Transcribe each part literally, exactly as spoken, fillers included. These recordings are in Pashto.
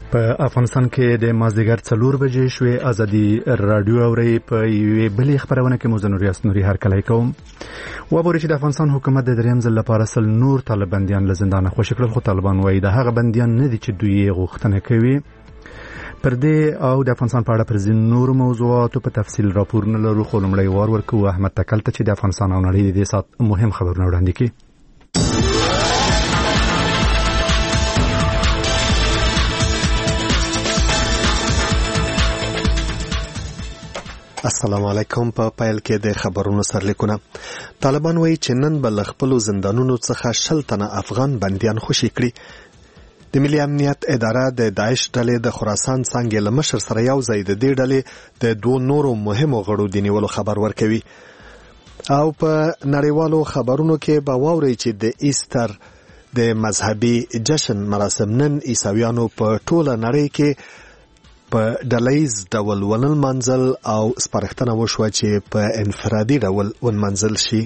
په افغانستان کې د مازدیګر څلور بجې شوې ازادي رادیو اوري په یوې بلې خبرونه کې مو زنوري اسنوري هرکلی کوم. وبوري چې د افغانستان حکومت د دریم ځل لپاره سل نور طالباندیان له زندانه خوشي کړل، خو طالبان وایي د هغه بندیان نه دي چې دوی غوښتنه کوي. پر دې او د افغانستان په اړه پر ځینو نورو موضوعاتو په تفصیل راپور نه لرو، خو لومړی وار ورکوو احمد تکل ته چې د افغانستان او نړۍ د دې ساعت مهم خبرونه وړاندې کړي. السلام علیکم. په پیل کې د خبرونو سرلیکونه. طالبان وایي چې نن به له خپلو زندانونو څخه شل تنه افغان بندیان خوشي کړي. د ملي امنیت اداره د داعش ډلې د خراسان څانګې له مشر سره یو ځای د دې ډلې د دوو نورو مهمو غړو د نیولو خبر ورکوي. او په نړیوالو خبرونو کې به واورئ چې د ایستر د مذهبي جشن مراسم نن عیسویانو په ټوله نړۍ کې په ډلهیز ډول ونمانځل او سپارښتنه وشوه چې په انفرادي ډول ونمانځل شي.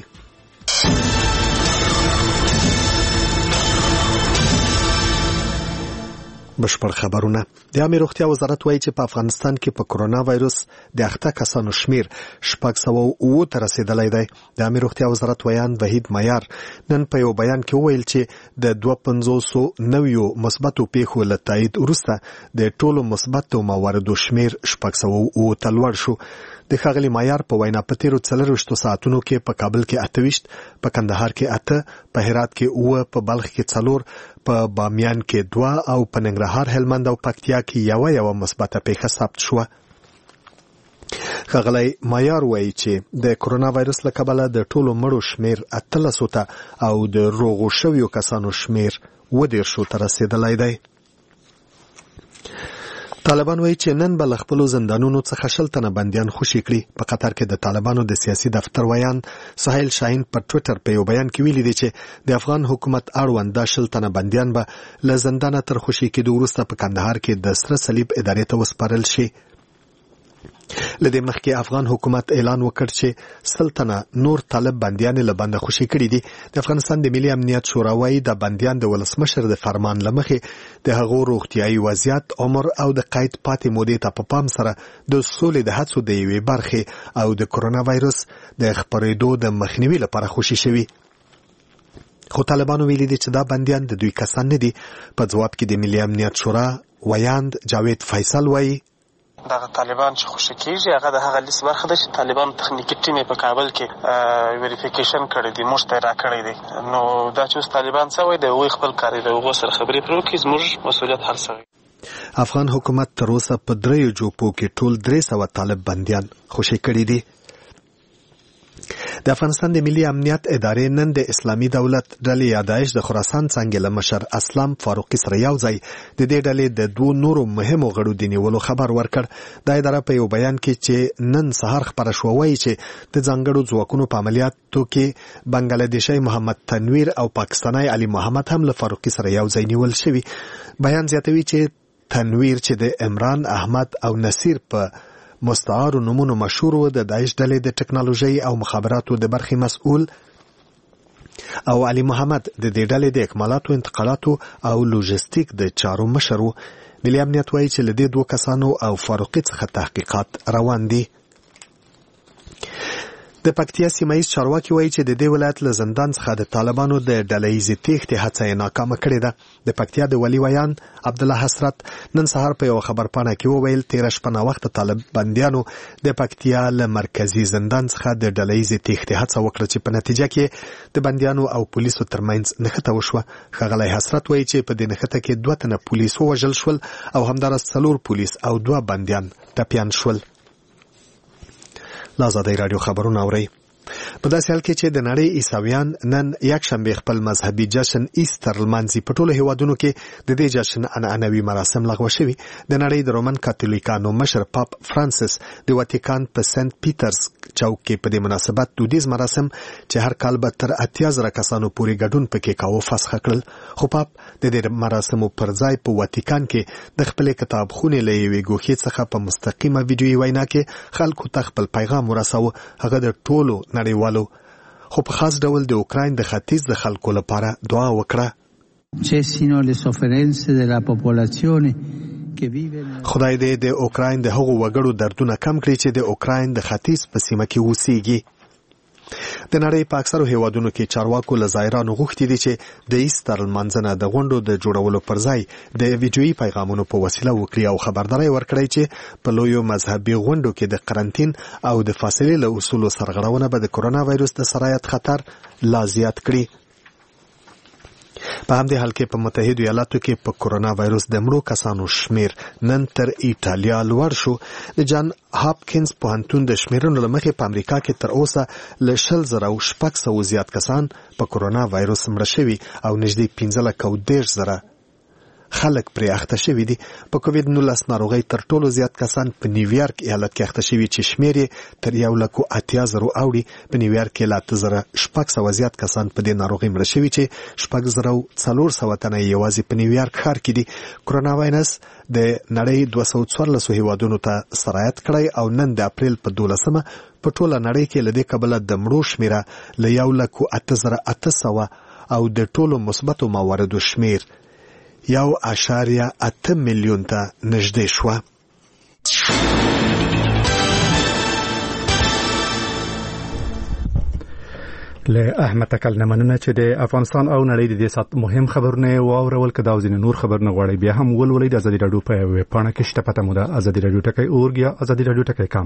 بشپړ خبرونه. د عامه روغتیا وزارت وایي چې په افغانستان کې په کرونا وایرس د اخته کسانو شمیر شپږ سوه اووه ته رسیدلی دی. د عامه روغتیا وزارت ویان وحید معیار نن په یو بیان کې وویل چې د دوه پنځوسو نویو مثبتو پیښو له تایید وروسته د ټولو مثبتو مواردو شمیر شپږ سوه اووه ته لوړ شو. د ښاغلي معیار په وینا په تیرو څلرویشتو ساعتونو کې په کابل کې اته ویشت، په کندهار کې اته، په هرات کې اووه، په بلخ کې څلور، په بامیان کې دوه او په ننګرهار، هلمند او پکتیا کې یوه یوه مثبته پیښه ثبت شوه. ښاغلی معیار وایي چې د کرونا وایرس له کبله د ټولو مړو شمیر اتلسو ته او د روغو شویو کسانو شمیر اووه دېرشو ته رسیدلی دی. طالبان وایي چې نن به له خپلو زندانونو څخه شل تنه بندیان خوشي کړي. په قطر کې د طالبانو د سیاسي دفتر ویان سهیل شاهین په ټویټر په یو بیان کې ویلي دی چې د افغان حکومت اړوند دا شل تنه بندیان به له زندانه تر خوشي کېدو وروسته په کندهار کې د سره صلیب ادارې ته وسپارل شي. له دې مخکې افغان حکومت اعلان وکړ چې سل تنه نور طالب بندیان له بنده خوشي کړي دي. د افغانستان د ملي امنیت شورا وایي د بندیان د ولسمشر د فرمان له مخې د هغو روغتیایي وضعیت، عمر او د قید پاتې مودې ته په پام سره د سولې د هڅو د یوې برخې او د کرونا وایرس د خپرېدو د مخنیوي لپاره خوشي شوي. خو طالبانو ویلي دي چې دا بندیان د دوی کسان نه دي. په ځواب کې د ملي امنیت شورا ویاند جاوید فیصل وایي دغه طالبان چې خوشي کیږي هغه د هغه لیست برخه ده چې طالبان تخنیکی ټیم په کابل کې ویریفیکیشن کړی دی، موږ ته را کړی دی. نو دا چې اوس طالبان څه وایي د هغوی خپل کار دی، د هغو سره خبرې پرې وکړي، زموږ مسؤلیت هر څه وي. افغان حکومت تر اوسه په دریو جوپو کې ټول درې سوه طالب بندیان خوشي کړي دي. د افغانستان د ملي امنیت ادارې نن د اسلامي دولت ډلې یا داعش د خراسان څانګې له مشر اسلام فاروقي سره یو ځای د دې ډلې د دوو نورو مهمو غړو د نیولو خبر ورکړ. دا اداره په یو بیان کې چې نن سهار خپره شوه وایي چې د ځانګړو ځواکونو په عملیاتو کې بنګلادیشي محمد تنویر او پاکستانی علي محمد هم له فاروقي سره یو ځای نیول شوي. بیان زیاتوي چې تنویر چې د عمران احمد او نصیر په مستعارو نمونو مشهور و، د داعش ډلې د ټکنالوژي او مخابراتو د برخې مسؤل، او علي محمد د دې ډلې د اکمالاتو، انتقالاتو او لوجستیک د چارو مشر و. ملي امنیت وایي چې له دې دوه کسانو او فاروقي څخه تحقیقات روان دي. د پکتیا سیمایي چارواکي وایي چې د دې ولایت له زندان څخه د طالبانو د ډلهیزې تېښتې هڅه یې ناکامه کړې ده. د پکتیا د ولي ویان عبدالله حسرت نن سهار په یو خبرپاڼه کې وویل تېره شپه ناوخته طالب بندیانو د پکتیا له مرکزي زندان څخه د ډلهیزې تېښتې هڅه وکړه چې په نتیجه کې د بندیانو او پولیسو ترمنځ نښته وشوه. ښاغلی حسرت وایي چې په دې نښته کې دوه تنه پولیس ووژل شول او همداراز څلور پولیس او دوه بندیان ټپیان شول. لازادی رادیو خبرونه اورئ. په داسې حال کې چې د نړۍ عیسویان نن یکشنبه خپل مذهبي جشن ایستر لمانځي. په ټولو هیوادونو کې د دې جشن عنعنوي مراسم لغوه شوي. د نړۍ د رومن کاتولیکانو مشر پاپ فرانسیس د واتیکان په سنت پیټرز چوک کې په دې مناسبت دودیز مراسم چې هر کال به تر اتیا زره کسانو پورې ګډون پکې کاوه فسخ کړل. خو پاپ د دې مراسمو پر ځای په واتیکان کې د خپلې کتابخونې له یوې ګوښې څخه په مستقیمه ویډیویي وینا کې خلکو ته خپل پیغام ورساوه. هغه د ټولو نړیوالو خو په خاص ډول د اوکراین د ختیځ د خلکو لپاره دعا وکړه. Cessino le sofferenze della popolazione خدای دې د اوکراین د هغو وګړو دردونه کم کړي چې د اوکراین د ختیځ په سیمه کې اوسېږي. د نړۍ په اکثرو هیوادونو کې چارواکو له ظاهرانو غوښتي دي چې د ایستر لمانځنه د غونډو د جوړولو پر ځای د ویډیويي پیغامونو په وسیله وکړي او خبرداري ورکړي چې په لویو مذهبي غونډو کې د قرنټین او د فاصلې له اصولو سرغړونه به د کرونا وایروس د سرایت خطر لا زیات کړي. په همدې حال کې په متحده ایالاتو کې په کرونا وایروس د مړو کسانو شمیر نن تر ایټالیا لوړ شو. د جان هاپکینز پوهنتون د شمیرنو له مخې په امریکا کې تر اوسه له شل زره او شپږ سوه زیات کسان په کرونا وایروس مړه شوي او نږدې پنځه لکه او دېرش زره خلک پرې اخته شوي دي. په کووید نولس ناروغۍ تر ټولو زیات کسان په نیویارک ایالت کې اخته شوي چې شمیر یې تر یو لک او اتیا زرو اوړي. په نیویارک کې له اته زره شپږ سوه زیات کسان په دې ناروغۍ مړه شوي چې شپږ زره او څلور سوه تنه یوازې په نیویارک ښار کې دي. کرونا وایرس د نړۍ دوه سوه څوارلس هیوادونو ته سرایت کړی او نن د اپریل په دولسمه په ټوله نړۍ کې له دې کبله د مړو شمیره له یو لک او اته زره اته سوه او د ټولو مثبتو مواردو شمیر یو اشاریه اته میلیون ته نږدې شوه. له احمد تکل نه مننه چې د افغانستان او نړۍ د دې سات مهم خبرونه واورول کده او ځینې نور خبرونه غواړي بیا هم ولولئ د ازادي رادیو په ویب پاڼه کې شته پته مو ده ازادي رادیو ټکی اورګ یا ازادي رادیو ټکی کام.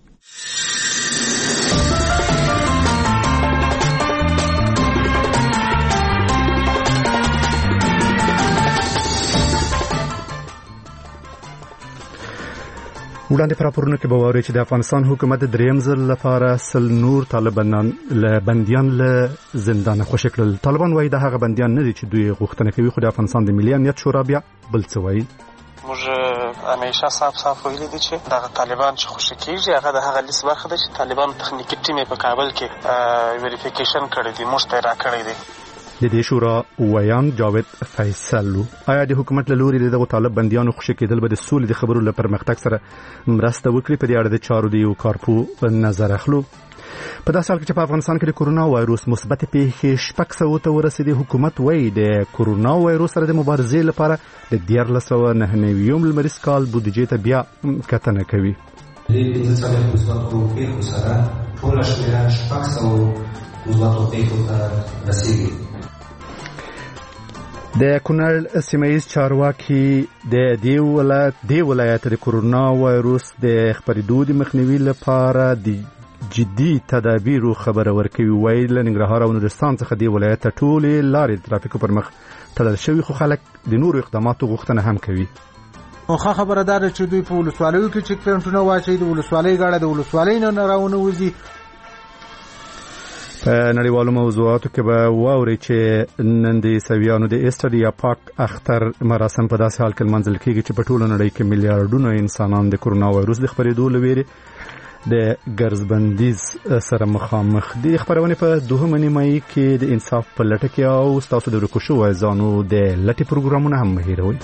وړاندې پر راپورونو کې به واورئ چې د افغانستان حکومت د دریم ځل لپاره سل نور طالبان له بندیان له زندانه خوشي کړل. طالبان وایي د هغه بندیان نه دي چې دوی غوښتنه کوي، خو د افغانستان د ملي امنیت شورا بیا بل څه وایي. موږ همیشه صاحب صاحب ویلي دي چې دغه طالبان چې خوشي کېږي هغه د هغه لیست برخه ده چې طالبان تخنیکي ټیم په کابل کې ویریفیکیشن کړی دی، موږ ته راکړی دی. د دې شورا ویان جاوید فیصل آیا د حکومت له لوري دغه طالب بندیانو خوشي کېدل به د سولې د خبرو لپاره پرمختګ سره مرسته وکړي؟ په دې اړه د چارو د یو کارپو نظر اخلو. په داسې حال کې چې په افغانستان کې د کرونا وایروس مثبت پیښې شپږ سوه ته ورسېدې، حکومت وایي د کرونا وایروس سره د مبارزې لپاره د دیارلس سوه نهه نوي لمریز کال بودیجې ته بیا کتنه کوي. دې پنځه څلوېښت مثبتو پیښو سره ټوله شمېره شپږ سوه مثبتو پیښو ته رسېږي. د کونړ سیمه‌ییز چارواکي د دې ولایت د ولایت د کرونا وایروس د خپرېدو د مخنیوي لپاره د جدي تدابیرو خبره ورکوي. وایي له ننګرهار او نورستان څخه د ولایت ټولې لارې د ترافیکو پر مخ تړل شوي، خو خلک د نورو اقداماتو غوښتنه هم کوي. خو خبره ده چې دوی په ولسوالیو کې چک پوینټونه واچوي، د ولسوالۍ غاړه د ولسوالۍ نه راونه وځي. په نړیوالو موضوعاتو کې به واورئ چې نن د عیسویانو د ایسټر یا پاک اختر مراسم په داسې حال کې لمانځل کېږي چې په ټوله نړۍ کې میلیارډونه انسانان د کرونا وایروس د خپرېدو له ویرې د ګرځبندیز سره مخامخ دي. خبرونه په دوهمه نیمایي کې د انصاف په لټه کې او ستاسو د ورکو شوو ځانو د لټې پروګرامونه هم مهیروي.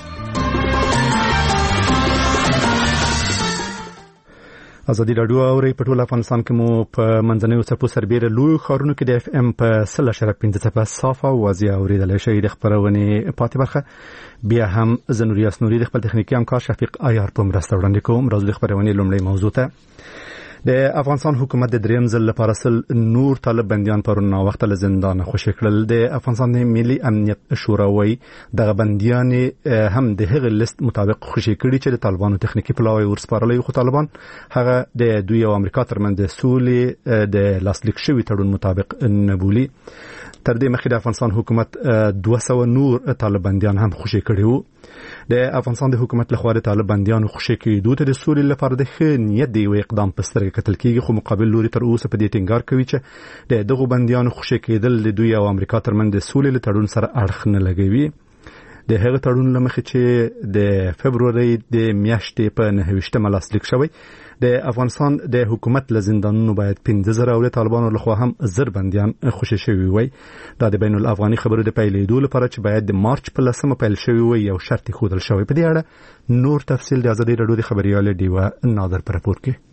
ازادي رادیو اوري په ټول افغانستان کې مو په منځنیو څپو سربېره لوی ښارونو کې د اف ام په سل اشاره پنځه څپه صافه واضح اورېدلی شئ. د خپرونې پاتې برخه بیا هم زه نوریا سنوري د خپل تخنیکي همکار شفیق عیار په مرسته وړاندې کوم. راځو د خپرونې لومړۍ موضوع ته. د افغانستان حکومت د دریم ځل لپاره سل نور طالب بندیان پرون ناوخته له زندانه خوشي کړل. د افغانستان د ملي امنیت شورا وایي دغه بندیان هم د هغه لیست مطابق خوشي کړي چې د طالبانو تخنیکي پلاوی ورسپارلي، خو طالبان هغه د دوی او امریکا ترمنځ د سولې د لاسلیک شوي تړون مطابق نه بولي. تر دې مخکې د افغانستان حکومت دوه سوه نور طالب بندیان هم خوشي کړي وو. د افغانستان د حکومت لخوا د طالب بندیانو خوشي کېدو ته د سولې لپاره د ښه نیت د یو اقدام په سترګه کتل کېږي، خو مقابل لوري تر اوسه په دې ټینګار کوي چې د دغو بندیانو خوشي کېدل د دوی او امریکا ترمنځ د سولې له تړون سره اړخ نه لګوي. د هغه تړون له مخې چې د فبرورۍ د میاشتې په نهه ویشتمه لاسلیک شوی، د افغانستان د حکومت له زندانونو باید پنځه زره او د طالبانو لخوا هم زر بندیان خوشي شوي وي. دا د بین الافغاني خبرو د پیلېدو لپاره چې باید د مارچ په لسمه پیل شوی وي یو شرط ښودل شوی. په دې اړه نور تفصیل د ازادي رادیو د خبريال ډیوه نادر پر راپور کې.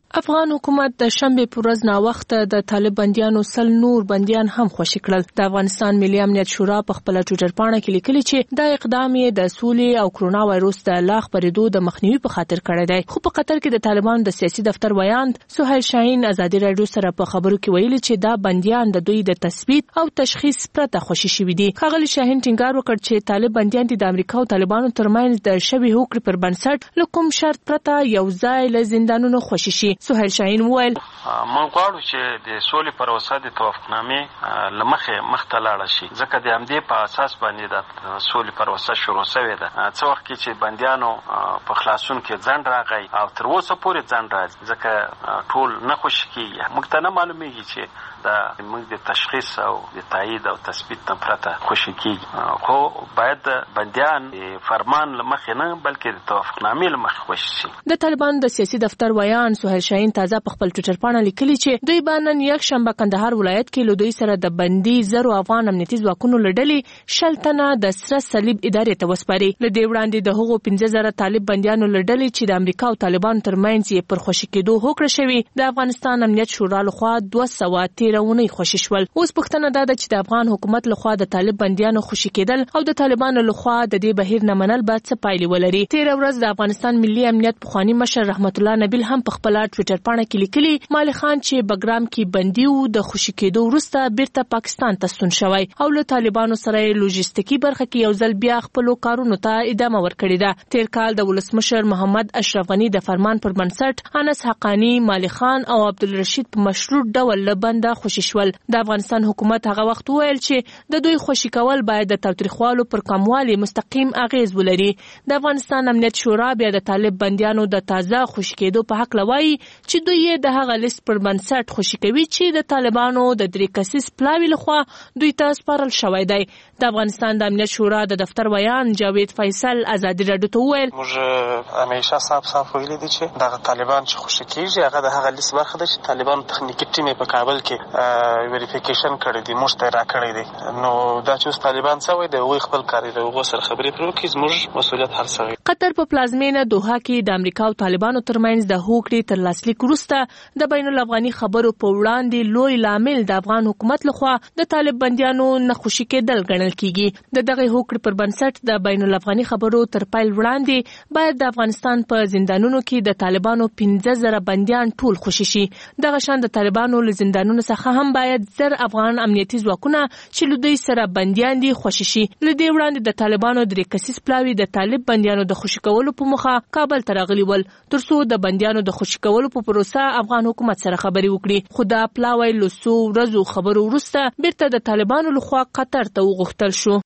افغان حکومت د شنبه پر ورځ نا وخت د طالب بنديانو سل نور بنديان هم خوشی کړل. د افغانستان ملي امنیت شورا په خپل ټوئیټر پاڼه کې لیکلي چې دا اقدام یې د سولې او کرونا وایروس د لا خپرېدو د مخنیوي په خاطر کړی دی. خو په قطر کې د طالبانو د سیاسي دفتر ویاند سهیل شاهین ازادي رادیو سره په خبرو کې ویلي چې دا بنديان د دوی د تثبیت او تشخیص پرته خوشی شوي دي. ښاغلي شاهین ټینګار وکړ چې طالب بنديان د امریکا او طالبانو ترمنځ د شوي هوکړې پر بنسټ له کوم شرط پرته یو ځای له زندانونو خوشی شي. سهیل شاهین وویل موږ غواړو چې د سولې پروسه د توافقنامې لمخه مخته لاړه شي، ځکه د همدې په اساس باندې د سولې پروسه شروع شوې ده. څه وخت کې چې بنديانو په خلاصون کې ځنډ راغی او تر اوسه پورې ځنډ راځي، ځکه ټول نه خوشي کېږي. موږ ته نه معلومیږي چې دا موږ د تشخیص او د تایید او تثبیت نه پرته خوشي کېږي، خو باید بنديان فرمان لمخه نه بلکې د توافقنامې لمخه خوشي شي. د طالبانو د سیاسي دفتر ویان سهیل شاهین تازه په خپل ټوئیټر پاڼه لیکلي چې دوی باندې یک شنبه کندهار ولایت کې له دوی سره د بندي زرو افغان امنیتي ځواکونو لړلې شل تنه د سره صلیب ادارې ته وسپاري. له دې وړاندې د هغو پنځه زره طالب بنديانو لړلې چې د امریکا او طالبانو ترمنځ یې پر خوشي کېدو هوکړه شوې د افغانستان امنیت شورا لخوا دوه سوه تیرونې خوشي شول. اوس پوښتنه دا ده چې د افغان حکومت لخوا د طالب بنديانو خوشي کېدل او د طالبانو لخوا د دې بهیر نه منل به څه پایلې ولري. تیر ورځ د افغانستان ملي امنیت پخوانی مشر رحمت الله نبیل هم په خپل ټوئیټر پاڼه کې لیکلي مالک خان چې بګرام کې بندي و د خوشي کېدو وروسته بیرته پاکستان ته ستون شوی او له طالبانو سره لوجستیکي برخه کې یو ځل بیا خپل کارونو ته ادامه ورکړې ده. تیر کال د ولسمشر محمد اشرف غنی د فرمان پر بنسټ انس حقانی، مالک خان او عبدالرشید په مشروط ډول له بنده خوشي شول. د افغانستان حکومت هغه وخت وویل چې د دوی خوشي کول باید د تاوتریخوالو پر کموالي مستقیم اغیز ولري. د افغانستان امنیت شورا بیا د طالب بنديانو د تازه خوشي کېدو په حق لوي چې دوی د هغه لیست پر بنسټ خوشي کوي چې د طالبانو د درې کسیز پلاوي لخوا دوی ته سپارل شوی دی. د افغانستان د امنیت شورا د دفتر ویان جاوید فیصل ازادي رادیو ته وویل موږ همیشه صاحب صاحب ویلي دي چې دغه طالبان چې خوشي کېږي هغه د هغه لیست برخه ده چې طالبانو تخنیکي ټیم په کابل کې ویریفیکیشن کړی دی، موږ ته را کړی دی. نو دا چې اوس طالبان څه وایي د هغوی خپل کار دی، هغو سره خبرې پرې وکړي، زموږ مسؤلیت هر څه وي. قطر په پلازمینه دوحه کې د امریکا او طالبانو ترمنځ د هوکړې تر لاسلیک وروسته د بین الافغاني خبرو په وړاندې لوی لامل د افغان حکومت لخوا د طالب بنديانو نه خوشي کېدل ګڼل کیږي. د دغه هوکړې پر بنسټ د بین الافغاني خبرو تر پیل وړاندې باید د افغانستان په زندانونو کې د طالبانو پنځه زره بنديان ټول خوشي شي. دغه شان د طالبانو له زندانونو څخه هم باید زر افغان امنیتي ځواکونه چې له دوی سره بنديان دي خوشي شي. له دې وړاندې د طالبانو درې کسیز پلاوي د طالب بنديانو د خوشي کولو په مخه کابل ته راغلي ول ترڅو د بنديانو د خوشي کولو په پروسه افغان حکومت سره خبرې وکړي. خو دا پلاوی له څو ورځو خبرو وروسته بیرته د طالبانو لخوا قطر ته وغوښتل شو.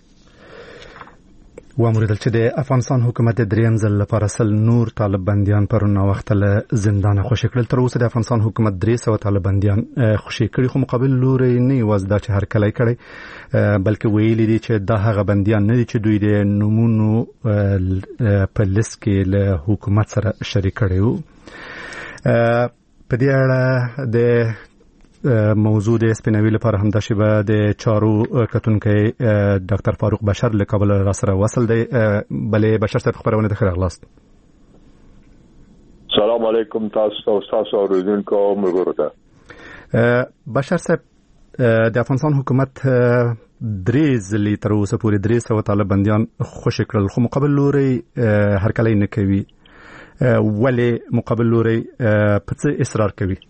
وامریدل چې د افغانستان حکومت د دریم ځل لپاره سل نور طالب بنديان پرون وخت له زندان خوشي کړل. تر اوسه د افغانستان حکومت درې سوه طالب بنديان خوشي کړي، خو مقابل لوري نه یوازې دا چې هر کله کړي بلکې ویلي دي چې دا هغه بنديان نه دي چې دوی د نمونو په لیست کې له حکومت سره شریک کړي وو. په دې اړه د موضوع د سپینوي لپاره هم د شبه د چارو کتونکي ډاکټر فاروق بشر له کابل را سره وصل دی. بلې بشر صاحب خبرونه د خیر اغلاست. سلام علیکم تاسو ته تاسو اوریدونکو ملګرو ته. بشر صاحب د افغانستان حکومت درې ځلې تر اوسه پورې درې سوه طالب بنديان خوشي کړل، خو مقابل لوري هرکلی نه کوي. ولې مقابل لوري په څه اصرار کوي؟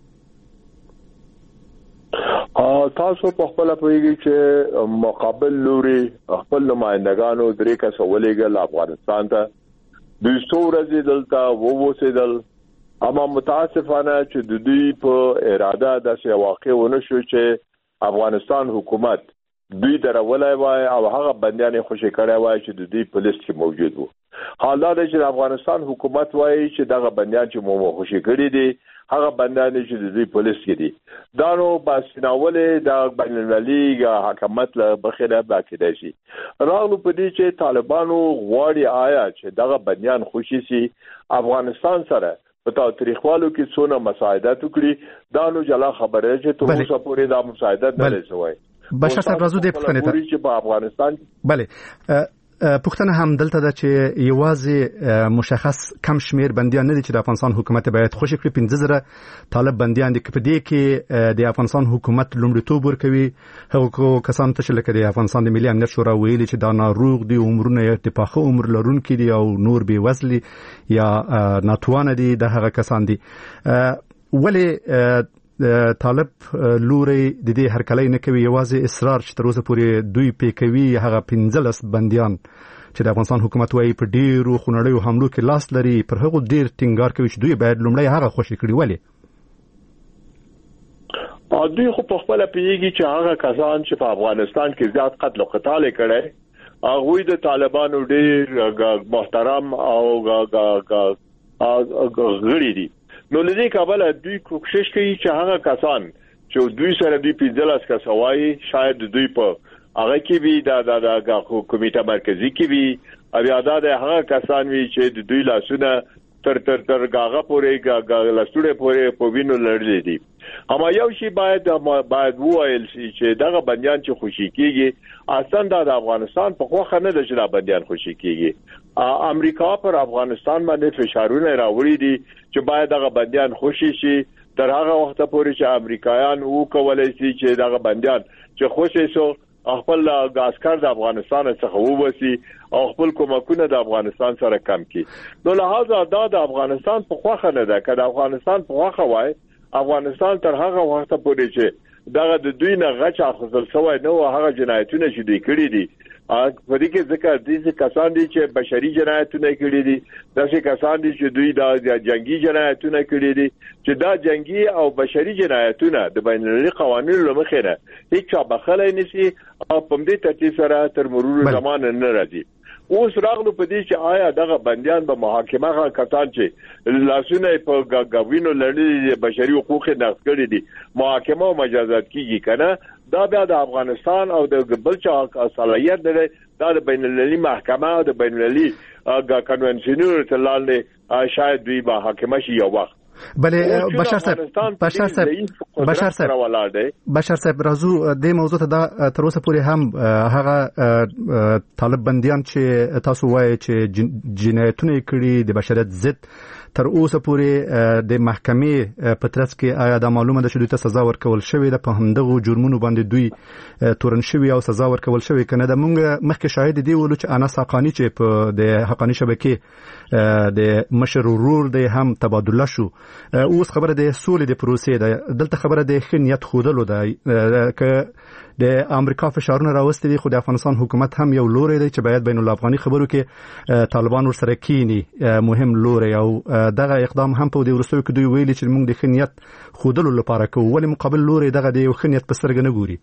تاسو په خپل پوهیږئ چې مقابل لوري خپل نمائندګانو درې کسه ولېږل افغانستان ته، دوی څو ورځې دلته ووسېدل، اما متاسفانه چې د دوی په اراده داسې واقع ونه شو چې افغانستان حکومت دوی درولای وای او هغه بندیان خوشي کړی وای چې د دوی په لیست کې موجود وو. حال دا دی چې افغانستان حکومت وایي چې دغه بندیان چې مو خوشي کړي دي هغه بندیان چې د دوی په لیست کې دي، دا نو باسناولې د بین المللي حکومت له بخیره باکیده شي. راغلو په دې چې طالبانو غواړي آیا چې دغه بندیان خوشي سي افغانستان سره په تاریخوالو کې څونه مساعدت وکړي، دا نو جلا خبره چې تر اوسه پورې دا مساعدت نه لري. بشر صاحب راځو دې پښتنه ته چې په افغانستان بله پوښتنه هم دلته ده چې یوازې مشخص کم شمیر بندیان نه دي چې د افغانستان حکومت باید خوشی کړي. پنځه زره طالب بندیان دي. په دې کې د افغانستان حکومت لومړیتوب ورکوي هغو کسانو ته چې لکه د افغانستان د ملي امنیت شورا ویلي چې دا ناروغ دي، عمرونه یې د پاخه عمر لرونکي دي او نور بې وزلي یا ناتوانه دي، د هغه کسان دي. ولې طالب لوري د دې هرکلی نه کوي، یوازې اصرار چې تر اوسه پورې دوی پې کوي هغه پنځلس بندیان چې د افغانستان حکومت وایي په ډیرو خونړیو حملو کې لاس لري، پر هغو ډیر ټینګار کوي چې دوی باید لومړی هغه خوشي کړي. ولې دوی خو په خپل پیږي چې هغه کسان چې په افغانستان کې زیات قتل او قتال کړي هغه د طالبانو ډیر محترم او غړي دي. نو لدې کابل دوی کوشش کوي چې هغه کسان چې دوی سره دوی پنځلس کسوای شاید دوی په هغه کې وي دا د کمیټه مرکزی کې وي او یا دا د هغه کسان وي چې دوی لاسونه تر تر تر غاغه پورې غاغه لاسونه پورې په وینو لړلې دي. اما یو شی باید باید وایل شي چې دغه بندیان چې خوشي کیږي اصلا د افغانستان په خوخه نه د چې بندیان خوشي کیږي. امریکا پر افغانستان باندې فشارونه راوړي دي چې باید دغه بندیان خوشي شي تر هغه وخت پورې چې امریکایان وکولای شي چې دغه بندیان چې خوشي شو خپل عسكر د افغانستان څخه ووسی او خپل کومکونه د افغانستان سره کم کړي. نو لہذا دا د افغانستان په خوخه نه ده. کله افغانستان په خوخه وای افغانستان تر هغه وخت پورې چې دغه د دوی نه غچ اخیستل شوی نو هغه جنایتونه چې دوی کړی دي په دې کې ځکه دې کسان دي چې بشري جنایتونه کړی دي، داسې کسان دي چې دوی دا جنگي جنایتونه کړی دي چې دا جنگي او بشري جنایتونه د بین المللي قوانینو لمخې نه هیڅ بخلای نشي او په دې ترتیب سره تر مرور زمان نه راځي. اوس راغلو په دې چې آیا دغه بندیان به محاکمه غا کسان چې لاسونه په غوینو لړلي بشري حقوق نقض کړي دي محاکمه او مجازات کیږي کنه؟ دا بیا د افغانستان او د بل چا صلاحیت نه دا د بین المللي محکمه او د بین المللي کنونسیونونو ته لاندې شاید دوی به حاکمه شي یو وخت. بله بشار صاحب بشار صاحب بشار صاحب بشار صاحب راځو د موضوع ته دا تر اوسه پورې هم هغه طالب بندیان چې تاسو وایي چې جنایتونه کړي د بشریت ضد تر اوسه پورې د محکمې په ترڅ کې آیا دا معلومه ده چې دوی ته سزا ورکول شوې ده؟ په همدغه جرمونو باندې دوی تورن شوي او سزا ورکول شوې کنه؟ د مونږ مخکې شاهد دی ولو چې انس حقانی چې په د حقانی شبکې د مشر ورور د هم تبادله شو. اوس خبره د سولې د پروسې ده، دلته خبره د خنیت خودلو ده که د امریکا فشارونه راوستي دي، خو د افغانستان حکومت هم یو لوري دی چې باید بین الافغاني خبرو کې طالبان ورسره کینی مهم لوري او دغه اقدام هم په دې ورستو کې دوی ویلي چې موږ د خنیت خودلو لپاره کوو، ولې مقابل لوري دغه د یو خنیت په سترګه نه ګوري؟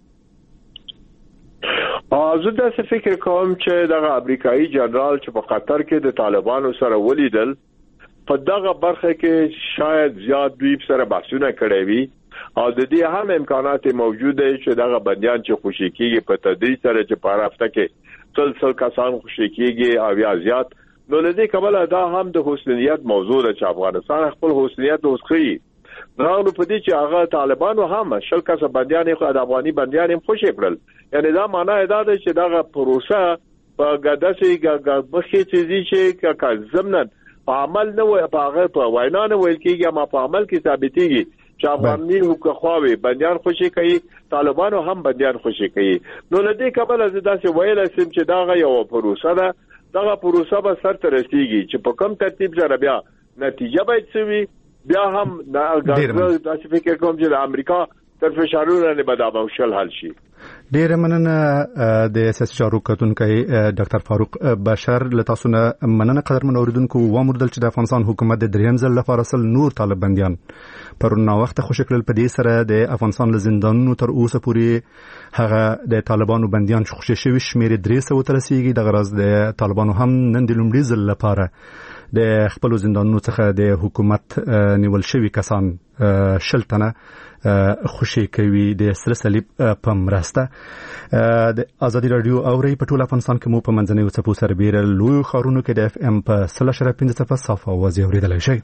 زه داسې فکر کوم چې دغه امریکایي جنرال چې په قطر کې د طالبانو سره ولیدل په دغه برخه کې شاید زیات دوی سره بحثونه کړي وي او د دې هم امکانات موجود دي چې دغه بندیان چې خوشي کیږي په تدریج سره چې په هفته کې تلسل کسان خوشي کیږي او یا زیات. نو لدې کبل دا هم د حسنیت موضوع ده چې افغانستان خپل حسنیت اوسخي راغلو په دې چې هغه طالبانو هم شل کسه بندیان خو د افغاني بندیان هم خوشي کړل. یعنی دا معنی دا ده چې دغه پروسه په ګداسي مخکې چې چې ضمن په عمل نه وي په هغه په وینا نه ویل کېږي ما په عمل کې ثابتېږي چې افغاني حقوق خواوي بندیان خوشي کوي، طالبانو هم بندیان خوشي کوي. نو لدې کبل از داسې ویل سم چې دا یو پروسه ده، دغه پروسه به سر ته رسیږي چې په کوم ترتیب سره بیا نتیجه به شي. بیا هم داسې فکر کوم چې د امریکا تر فشارونو نه به دا مشکل حل شي. ډیر مننه د سیاسي چارو کتونکي ډاکټر فاروق بشار له تاسو نه مننه. قدرمن اوریدونکو وامردل چې د افغانستان حکومت د دریم ځل لپاره سل نور طالب بندیان پرونه وخت خوشی کړل. په دې سره د افغانستان له زندانونو تر اوسه پورې هغه د طالبانو بندیان خوشی شوي شمیر درې سوه ته رسیدي. د غرض د طالبانو هم نن د لومړي ځل لپاره د خپل زندانونو څخه د حکومت نیول شوي کسان شلتنه خوشی کوي د سره صلیب په مرسته. د ازادي رادیو اوري په ټول افغانستان کې مو په منځنۍ وڅپو سربېره لوی خارونو کې د اف ام په سل شره پنځه صفر صفه اوازې اورېدلی شئ.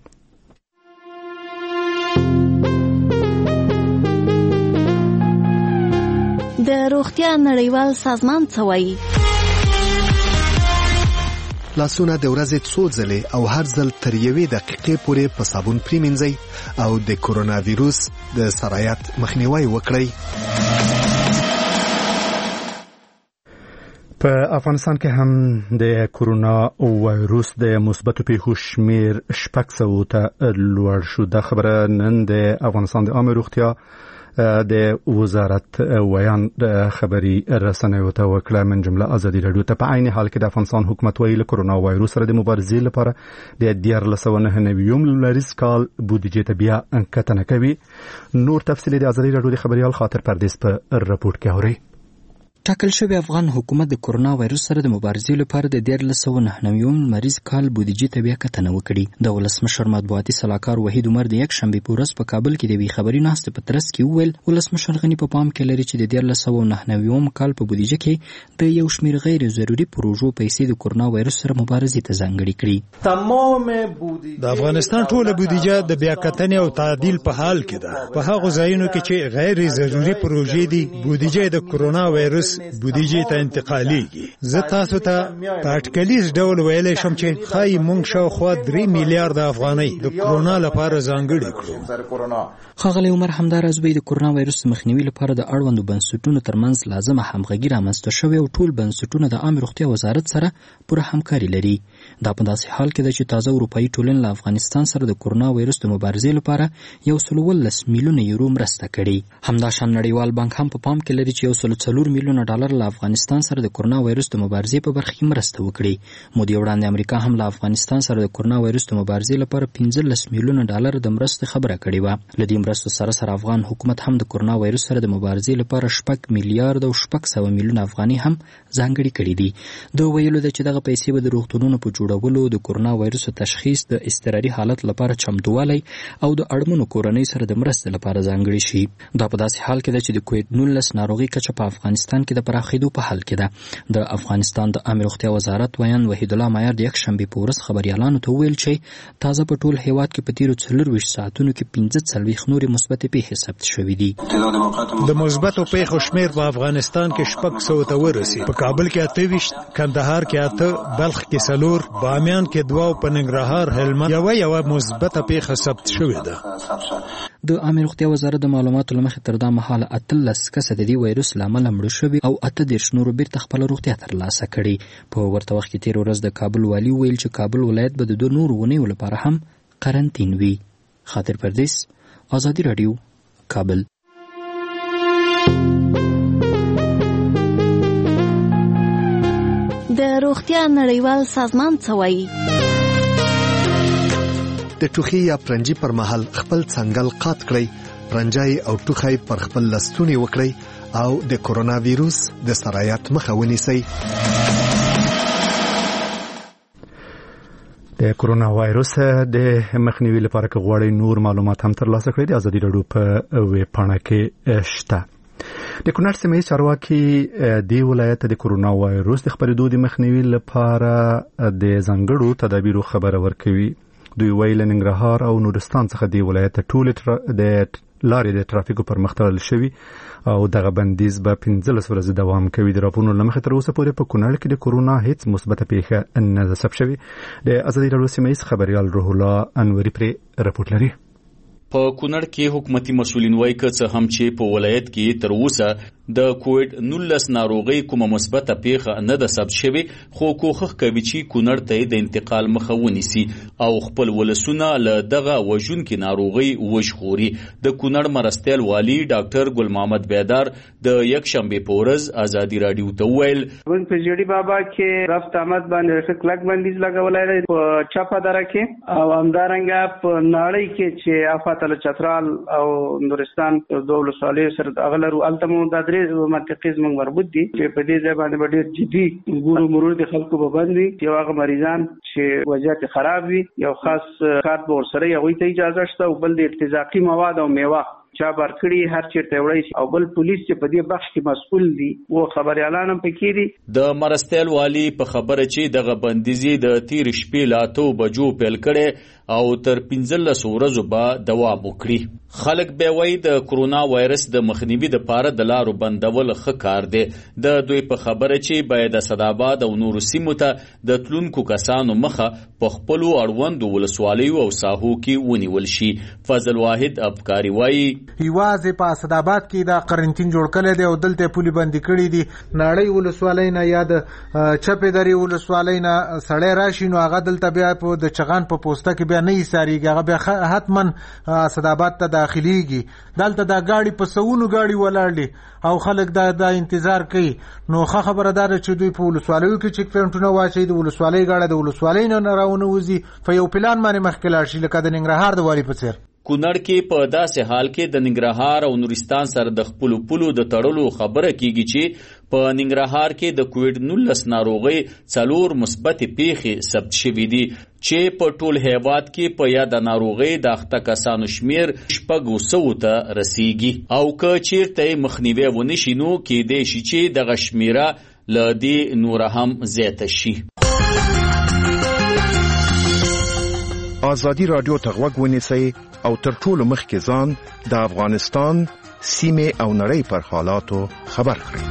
د روغتیا نړیوال سازمان څه وایي؟ لاسونه د ورځې څو ځلې او هر ځل تر یوې دقیقې پورې په صابون پریمنځئ او د کورونا ویروس د سرایت مخنیوي وکړئ. په افغانستان کې هم د کورونا وایروس د مثبتو پیښو شمیر شپږ سوو ته لوړ شو. دا خبره نن د افغانستان د عامه روغتیا د وزارت ویان د خبري رسنیو ته وکړه. من جمله ازادي رادیو ته په عین حال کې د افغانستان حکومت ویل کورونا وایروس سره د مبارزې لپاره د دیارلس سوه نهه نوي لمریز کال بودیجې ته بیا کتنه کوي. نور تفصیل د ازادي رادیو د خبريال خاطر پردیس په رپورټ کې اوري. ټاکل شوی افغان حکومت د کورونا وایروس سره د مبارزې لپاره د دیارلس سوه نهه نوي لمریز کال بودیجې ته بیا کتنه وکړي. د ولسمشر مطبوعاتي سلاکار وحید عمر د یک شنبې په ورځ په کابل کې د وی خبري ناستې په ترڅ کې وویل ولسمشر غني په پام کې لري چې د دیارلس سوه نهه نوي کال په بودیجې کې د یو شمېر غیر ضروري پروژو پیسې د کورونا وایروس سره مبارزې ته ځانګړي کړي. تمام د افغانستان ټوله بودیجه د بیا کتنې او تعدیل په حال کې ده. په هغه ځایونو کې چې غیر ضروري پروژې دي بودیجه د کورونا وایروس بودیجه ته انتقالیږي. زه تاسو ته په اټکلیز ډول ویلی شم چې ښایي موږ شاوخوا درې میلیارده افغانۍ د کورونا لپاره ځانګړي کړو. ښاغلی عمر همداراز وایي د کورونا وایروس مخنیوي لپاره د اړوندو بنسټونو ترمنځ لازمه همغږي رامنځته شوې او ټول بنسټونه د عامه روغتیا وزارت سره پوره همکاري لري. دا په داسې حال کې ده چې تازه اروپایي ټولنې له افغانستان سره د کورونا وایروس د مبارزې لپاره یو سل اوولس میلیونه یورو مرسته کړې. همداشان نړیوال بانک هم په پام کې لري چې یو سل څلور میلیونه ډالر له افغانستان سره د کورونا وایروس د مبارزې په برخه کې مرسته وکړي. مودې وړاندې امریکا هم له افغانستان سره د کورونا وایروس د مبارزې لپاره پنځلس میلیونه ډالر د مرستې خبره کړې وه. له دې مرستو سره سره افغان حکومت هم د کورونا وایروس سره د مبارزې لپاره شپږ میلیارډ او شپږ سوه میلیونه افغانۍ هم ځانګړي کړي دي. د ویلو ده چې دغه پیسې به د روغتونونو په جوړولو، د کورونا وایروس تشخیص، د اضطراري حالت لپاره چمتووالی او د اړمنو کورنۍ سره د مرستې لپاره ځانګړي شي. دا په داسې حال کې ده چې د کووډ نولس ناروغي کچه په افغانستان کې د پراخېدو په حال کې ده. د افغانستان د عامه روغتیا وزارت ویان وحید الله مایار د یک شنبې په ورځ خبریالانو ته وویل چې تازه په ټول هیواد کې په تیرو څلورویشت ساعتونو کې پنځه څلوېښت نورې مثبتې پیښې ثبت شوي دي. د مثبتو پیښو شمیر په افغانستان کې شپږ سوو ته ورسېد. په کابل کې اته ویشت، کندهار کې اته، بلخ کې څلور، بامیان کې دوه او په ننګرهار هلمند یوه یوه مثبته پیښه ثبت شوې ده. د عامه روغتیا وزارت د معلوماتو له مخې تر دا مهاله اتلس کسه د دې وایروس له امله مړه شوي او اته دېرش نورو بیرته خپله روغتیا ترلاسه کړې. په ورته وخت کې تېره ورځ د کابل والي وویل چې کابل ولایت به د دوه نورو اونیو لپاره هم قرنطین وي. خاطر پردیس، ازادي راډیو، کابل. د روغتیا نړیوال سازمان څه وایي؟ د ټوخي یا پرنجي پر مهال خپل څنګل قات کړئ، پرنجای او ټوخی پر خپل لستونی وکړئ او د کورونا ویروس د سرایت مخه ونیسئ. د کورونا وایروس د مخنیوي لپاره که غواړئ نور معلومات هم ترلاسه کړئ، د ازادي راډیو په ویب پاڼه کې شته. د کونړ سیمه ییز چارواکي د ولایت د کورونا وایروس د خپرېدو د مخنیوي لپاره د ځانګړو تدابیرو خبره ورکوي. دوی ویل ننګرهار او نورستان څخه د ولایت ټولې د لارې د ترافیکو پر مخ تړل شوي او دغه بندیز به پنځلس ورځې دوام کوي. د راپورونو له مخې تر اوسه پورې په کونړ کې د کورونا هیڅ مثبته پیښه نه ده ثبت شوې. د ازادي راډیو سیمه ییز خبریال روح الله انوري پرې رپورټ لري. په کونړ کې حکومتي مسؤلین وایي که څه هم چې په ولایت کې تر اوسه د کووډ نولس ناروغي کومه مثبته پیښه نه ده ثبت شوې، خو کوښښ کوي چې کونړ ته د انتقال مخه ونیسي او خپل ولسونه له دغه وژونکي ناروغي وژغوري. د کونړ مرستیال والي ډاکټر ګل محمد بیدار د یک شنبې په ورځ ازادي راډیو ته وویل موږ په جړي بابا کې رفت احمد باندې کلک بندیز لګولای دی په چپه دره کې او همدارنګه په نړۍ کې چې افات چترال او نورستان دوه ولسوالیو سره اغلرو التمو د درې منطقې زموږ مربوط دي چې په دې ځای باندې ډېر جدي ګورو مرور د خلکو په باندې یو هغه مریضان چې وضعیت خراب وي یو خاص کارت به ورسره هغوی ته اجازه شته او بل د ارتزاقي مواد او میوه چا برکړي هر چیرته وړي او بل پولیس چې په دې بخش کې مسؤل دي او خبريالان هم پکې دي. د مرستیال والی په خبره چې دغه بندیزي د تیر شپې لا تو بجو پیل کړي او تر پنځلس ورځو به دوام وکړي. خلک به وایي د کرونا وایرس د مخنیوي د پاره د لارو بندول ښه کار دی. د دوی په خبره چې باید د صداباد او نورو سیمو ته د تلونکو کسانو مخه په خپلو اړوندو ولسوالیو او ساحو کې ونیول شي. فضل واحد افکاري وایي یوازې په اسداباد کې دا قرنټین جوړ کړی دی او دلته پولي بندي کړي دي. نړۍ ولسوالۍ نه یا د چپې درې ولسوالۍ نه سړی راشي نو هغه دلته بیا په د چغان په پوسټه کې بیا نه ایساریږي، هغه بیا حتما اسداباد ته داخليږي. دلته دا گاڑی په سونو گاڑی ولاړ او خلک دا د انتظار کوي. نو ښه خبردار چې دوی په ولسوالیو کې چیک پوینټونه واچي، د ولسوالۍ گاډه د ولسوالۍ نه راونه وځي په یو پلان باندې مخکې لاړ شي لکه د ننګرهار د والی په څیر. کونړ کې په داسې حال کې د ننګرهار او نورستان سره د خپل پولو د تړلو خبره کیږي چې په ننګرهار کې د کووډ نولس ناروغي څلور مثبت پیښې ثبت شوې دي چې په ټول هیواد کې په یاد ناروغي د اخته کسانو شمیر شپږ سوه ته رسیږي او که چیرته مخنیوي ونشي نو کې د شي چې د غشمیره لدی نور هم زیاته شي. آزادی رادیو ته غوږ ونیسئ او تر ټولو مخکې ځان د افغانستان سیمې او نړۍ پر حالاتو خبر کړئ.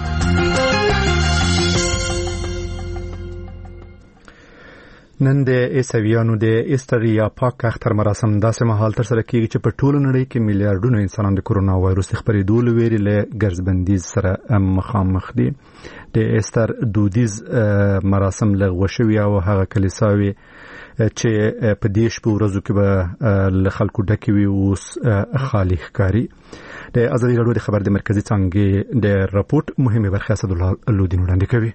نن د عیسویانو د ایسټر یا پاک اختر مراسم داسې مهال ترسره کیږي چې په ټوله نړۍ کې میلیارډونه انسانان د کرونا وایرس خپرېدو له ویرې له ګرځبندیز سره مخامخ دي. د ایسټر دودیز مراسم لغوه شوي او هغه کلیساوي چې په دې شپو ورځو کې به له خلکو ډکې وي اوس خالي ښکاري. د ازادي راډیو د خبر د مرکزي څانګې د راپورټ مهمه برخه اسدالله لودین وړاندې کوي.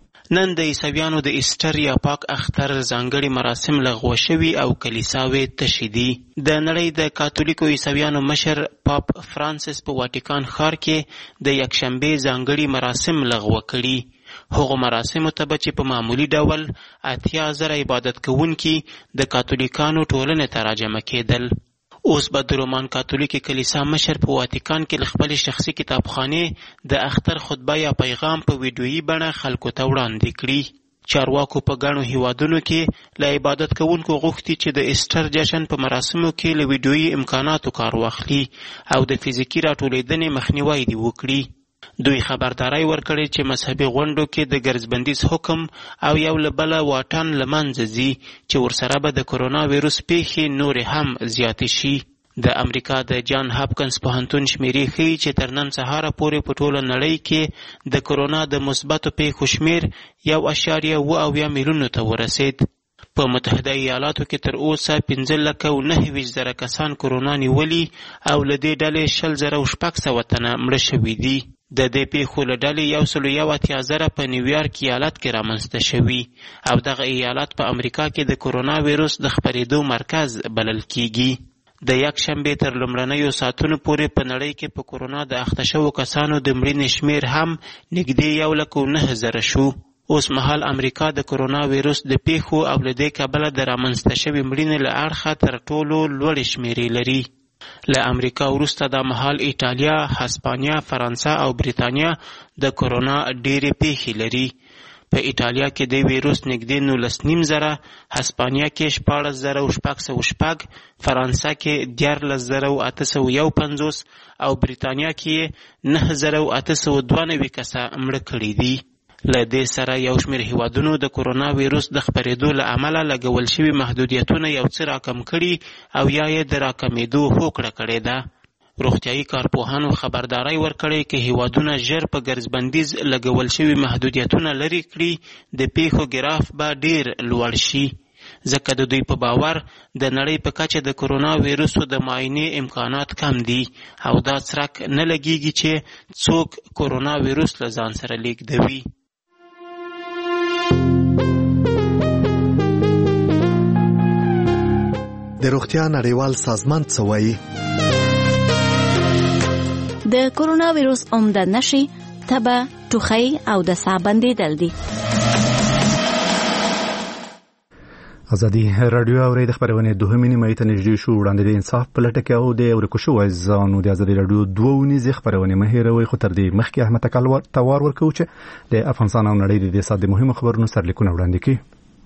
نن د عیسویانو د ایسټر یا پاک اختر ځانګړي مراسم لغوه شوي او کلیساوي تشې دي. د نړۍ د کاتولیکو عیسویانو مشر پاپ فرانسیس په واټیکان ښار کې د یکشنبې ځانګړي مراسم لغوه کړي. هغو مراسمو ته به چې په معمولي ډول اتیا زره عبادت کوونکي د کاتولیکانو ټولنې ته راجمع کېدل. اوس به د رومان کاتولیکي کلیسا مشر په واتیکان کې له خپلې شخصي کتابخانې د اختر خطبه یا پیغام په ویډیویي بڼه خلکو ته وړاندې کړي. چارواکو په ګڼو هیوادونو کې له عبادت کوونکو غوښتي چې د ایسټر جشن په مراسمو کې له ویډیویي امکاناتو کار واخلي او د فزیکي راټولېدنې مخنیوی دې وکړي. دوی خبرداري ورکړي چې مذهبي غونډو کې د ګرځبندیز حکم او یو له بله واټن له منځه ځي چې ورسره به د کرونا ویروس پیښې نورې هم زیاتې شي. د امریکا د جان هاپکنس پوهنتون شمیرې ښیي چې تر نن سهاره پورې په ټوله نړۍ کې د کرونا د مثبتو پیښو شمیر یو اشاریه اوه اویا میلیونو ته ورسید. په متحده ایالاتو کې تر اوسه پنځه لکه او نهه ویشت زره کسان کرونا نیولي او له دې ډلې شل زره او شپږ سوه تنه مړه شوي دي. د دې پیښو له ډلې یو سل او یو اتیا زره په نیویارک ایالت کې رامنځته شوي او دغه ایالت په امریکا کې د کرونا ویروس د خپرېدو مرکز بلل کیږي. د یکشنبې تر لومړنیو ساعتونو پورې په نړۍ کې په کرونا د اخته شوو کسانو د مړینې شمیر هم نږدې یو لک او نهه زره شو. اوس مهال امریکا د کرونا ویروس د پیښو او له دې کبله د رامنځته شوې مړینې له اړخه تر ټولو لوړې شمیرې لري. له امریکا وروسته دا مهال ایټالیا، هسپانیا، فرانسه او بریتانیا د کرونا ډېرې پیښې لري. په ایټالیا کې د ویروس نږدې نولس نیم زره، هسپانیا کې شپاړس زره او شپږ سوه شپږ، فرانسه کې دیارلس زره او اته سوه یو پنځوس او بریتانیا کې نهه زره او اته سوه دوه نوي کسه مړه کړي دي. له دې سره یو شمېر هیوادونو د کرونا ویروس د خپرېدو له امله لګول شوي محدودیتونه یو څه راکم کړي او یا یې د راکمېدو هوکړه کړې ده. روغتیايي کارپوهانو خبرداری ورکړی که هیوادونه ژر په ګرځبندیز لګول شوي محدودیتونه لرې کړي د پیښو ګراف به ډېر لوړ شي، ځکه د دوی په باور د نړۍ په کچه د کرونا ویروسو د معاینې امکانات کم دي او دا څرک نه لګیږي چې څوک کرونا ویروس له ځان سره لیږدوي. د روغتیا نړیوال سازمان څه وایي؟ د کرونا ویروس عمده نښې تبه، ټوخی او د ساه بندېدل دي. ازادي رادیو اوري د خبرونه دوهمې نیمه ته نږدې شو وړاندې د انصاف په لټه کې او د ورکو شو ځانو د ازادي رادیو دوه ونیزه خبرونه مهیروي خو تر دې مخکې احمد تکل توار ورکو چې د افغانستان او نړۍ د ساده مهمه خبرونو سرلیکونه وړاندې کړي.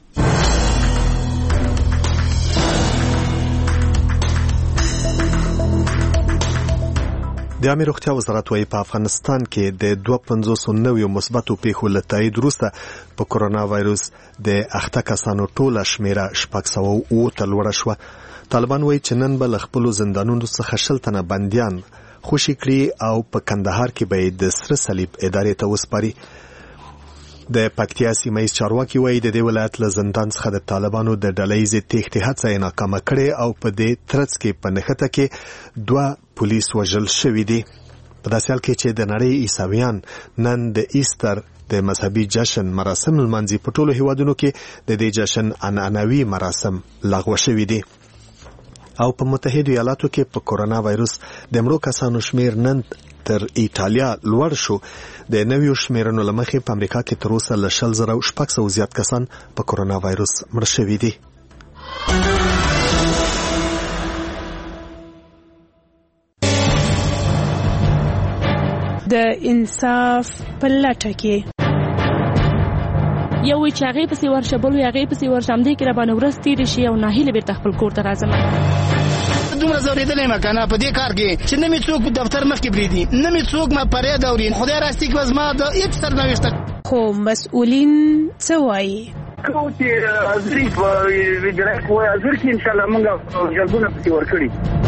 د امیر روغتیا وزارت وايي په افغانستان کې د دوه پنځوس نوي مثبتو پیښو له تایید وروسته په کورونا وایروس د اخته کسانو ټوله شمیره شپږ سوه اووه ته لوړه شوه. طالبان وايي چې نن به له خپلو زندانونو څخه شل تنه بندیان خوشي کړي او په کندهار کې به د سره صلیب ادارې ته وسپاري. د پکتیا سیمه ییز چارواکي وايي د دې ولایت له زندان څخه د طالبانو د ډلهییزې تېښتې هڅه یې ناکامه کړې او په دې ترڅ کې په نښته کې دوه پولیس وژل شوي دي. په داسې حال کې چې د نړۍ عیسویان نن د ایسټر د مذهبي جشن مراسم لمانځي، په ټولو هیوادونو کې د دې جشن عنعنوي مراسم لغوه شوي دي. او په متحده ایالاتو کې په کورونا وایروس د مړو کسانو شمیر نن تر ایټالیا لوړ شو. د نویو شمیرنو له مخې په امریکا کې تر اوسه له شل زره او شپږ سوه زیات کسان په کورونا وایروس مړه شوي دي. د انصاف په لټه کې یو چې هغې پسې ورشه بل وي هغې پسې ورشه همدې کې راباندې ورځ تېرې شي او ناهیله بېرته خپل کور ته راځم. دومره ځورېدلی یم که نه په دې کار کې چې نه مې څوک دفتر مخکې پرېږدي، نه مې څوک ما فریاد اوري. خدای راستي کړه زما د هېڅ سرنوشته خو مسؤلین څه وایي؟ کوم چې حاضري په ویډرک وایي حاضر کې انشاءالله موږ جلبونه پسې ورکړي.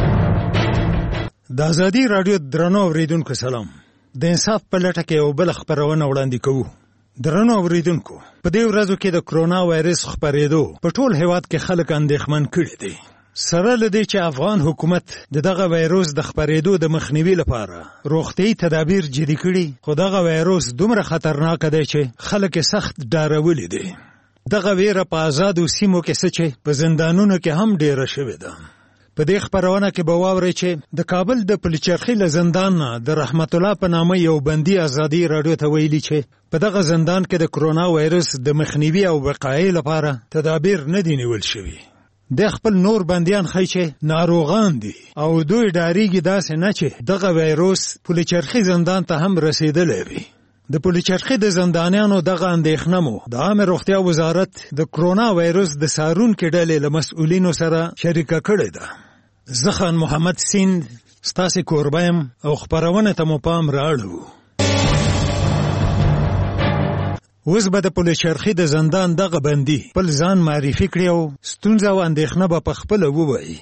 د ازادي راډیو درنو اورېدونکو سلام. د انصاف په لټه کې یو بل خبرونه وړاندې کوو. درنو اورېدونکو، په دې ورځو کې د کرونا وایرس خپرېدو په ټول هیواد کې خلک اندېښمن کړي دي. سره له دې چې افغان حکومت د دغه وایروس د خپرېدو د مخنیوي لپاره روغتیايي تدابیر جدي کړي، خو دغه وایروس دومره خطرناک دی چې خلک سخت ډارولي دي. دغه ویره په آزادو سیمو کې څه چې په زندانونو کې هم ډیره شوې ده. په دې خبرونه کې به واورئ چې د کابل د پلچرخي له زندان نه د رحمت الله په نامه یو بندي ازادي راډیو ته ویلي چې په دغه زندان کې د کرونا وایرس د مخنیوي او وقایې لپاره تدابیر نه دي نیول شوي. د خپل نور بندیان ښیي چې ناروغان دي او دوی ډاریږي داسې نه چې دغه وایروس پلچرخي زندان ته هم رسېدلی وي. د پلچرخي د زندانیانو دغه اندېښنه مو د عامه روغتیا وزارت د کرونا وایروس د څارونکي ډلې له مسؤلینو سره شریکه کړې ده. زه خان محمد سیند ستاسې کوربه یم او خپرونه ته مو پام رااړو. اوس به د پلچرخي د زندان دغه بندي خپل ځان معرفي کړي او ستونزه او اندېښنه به پخپله ووایي.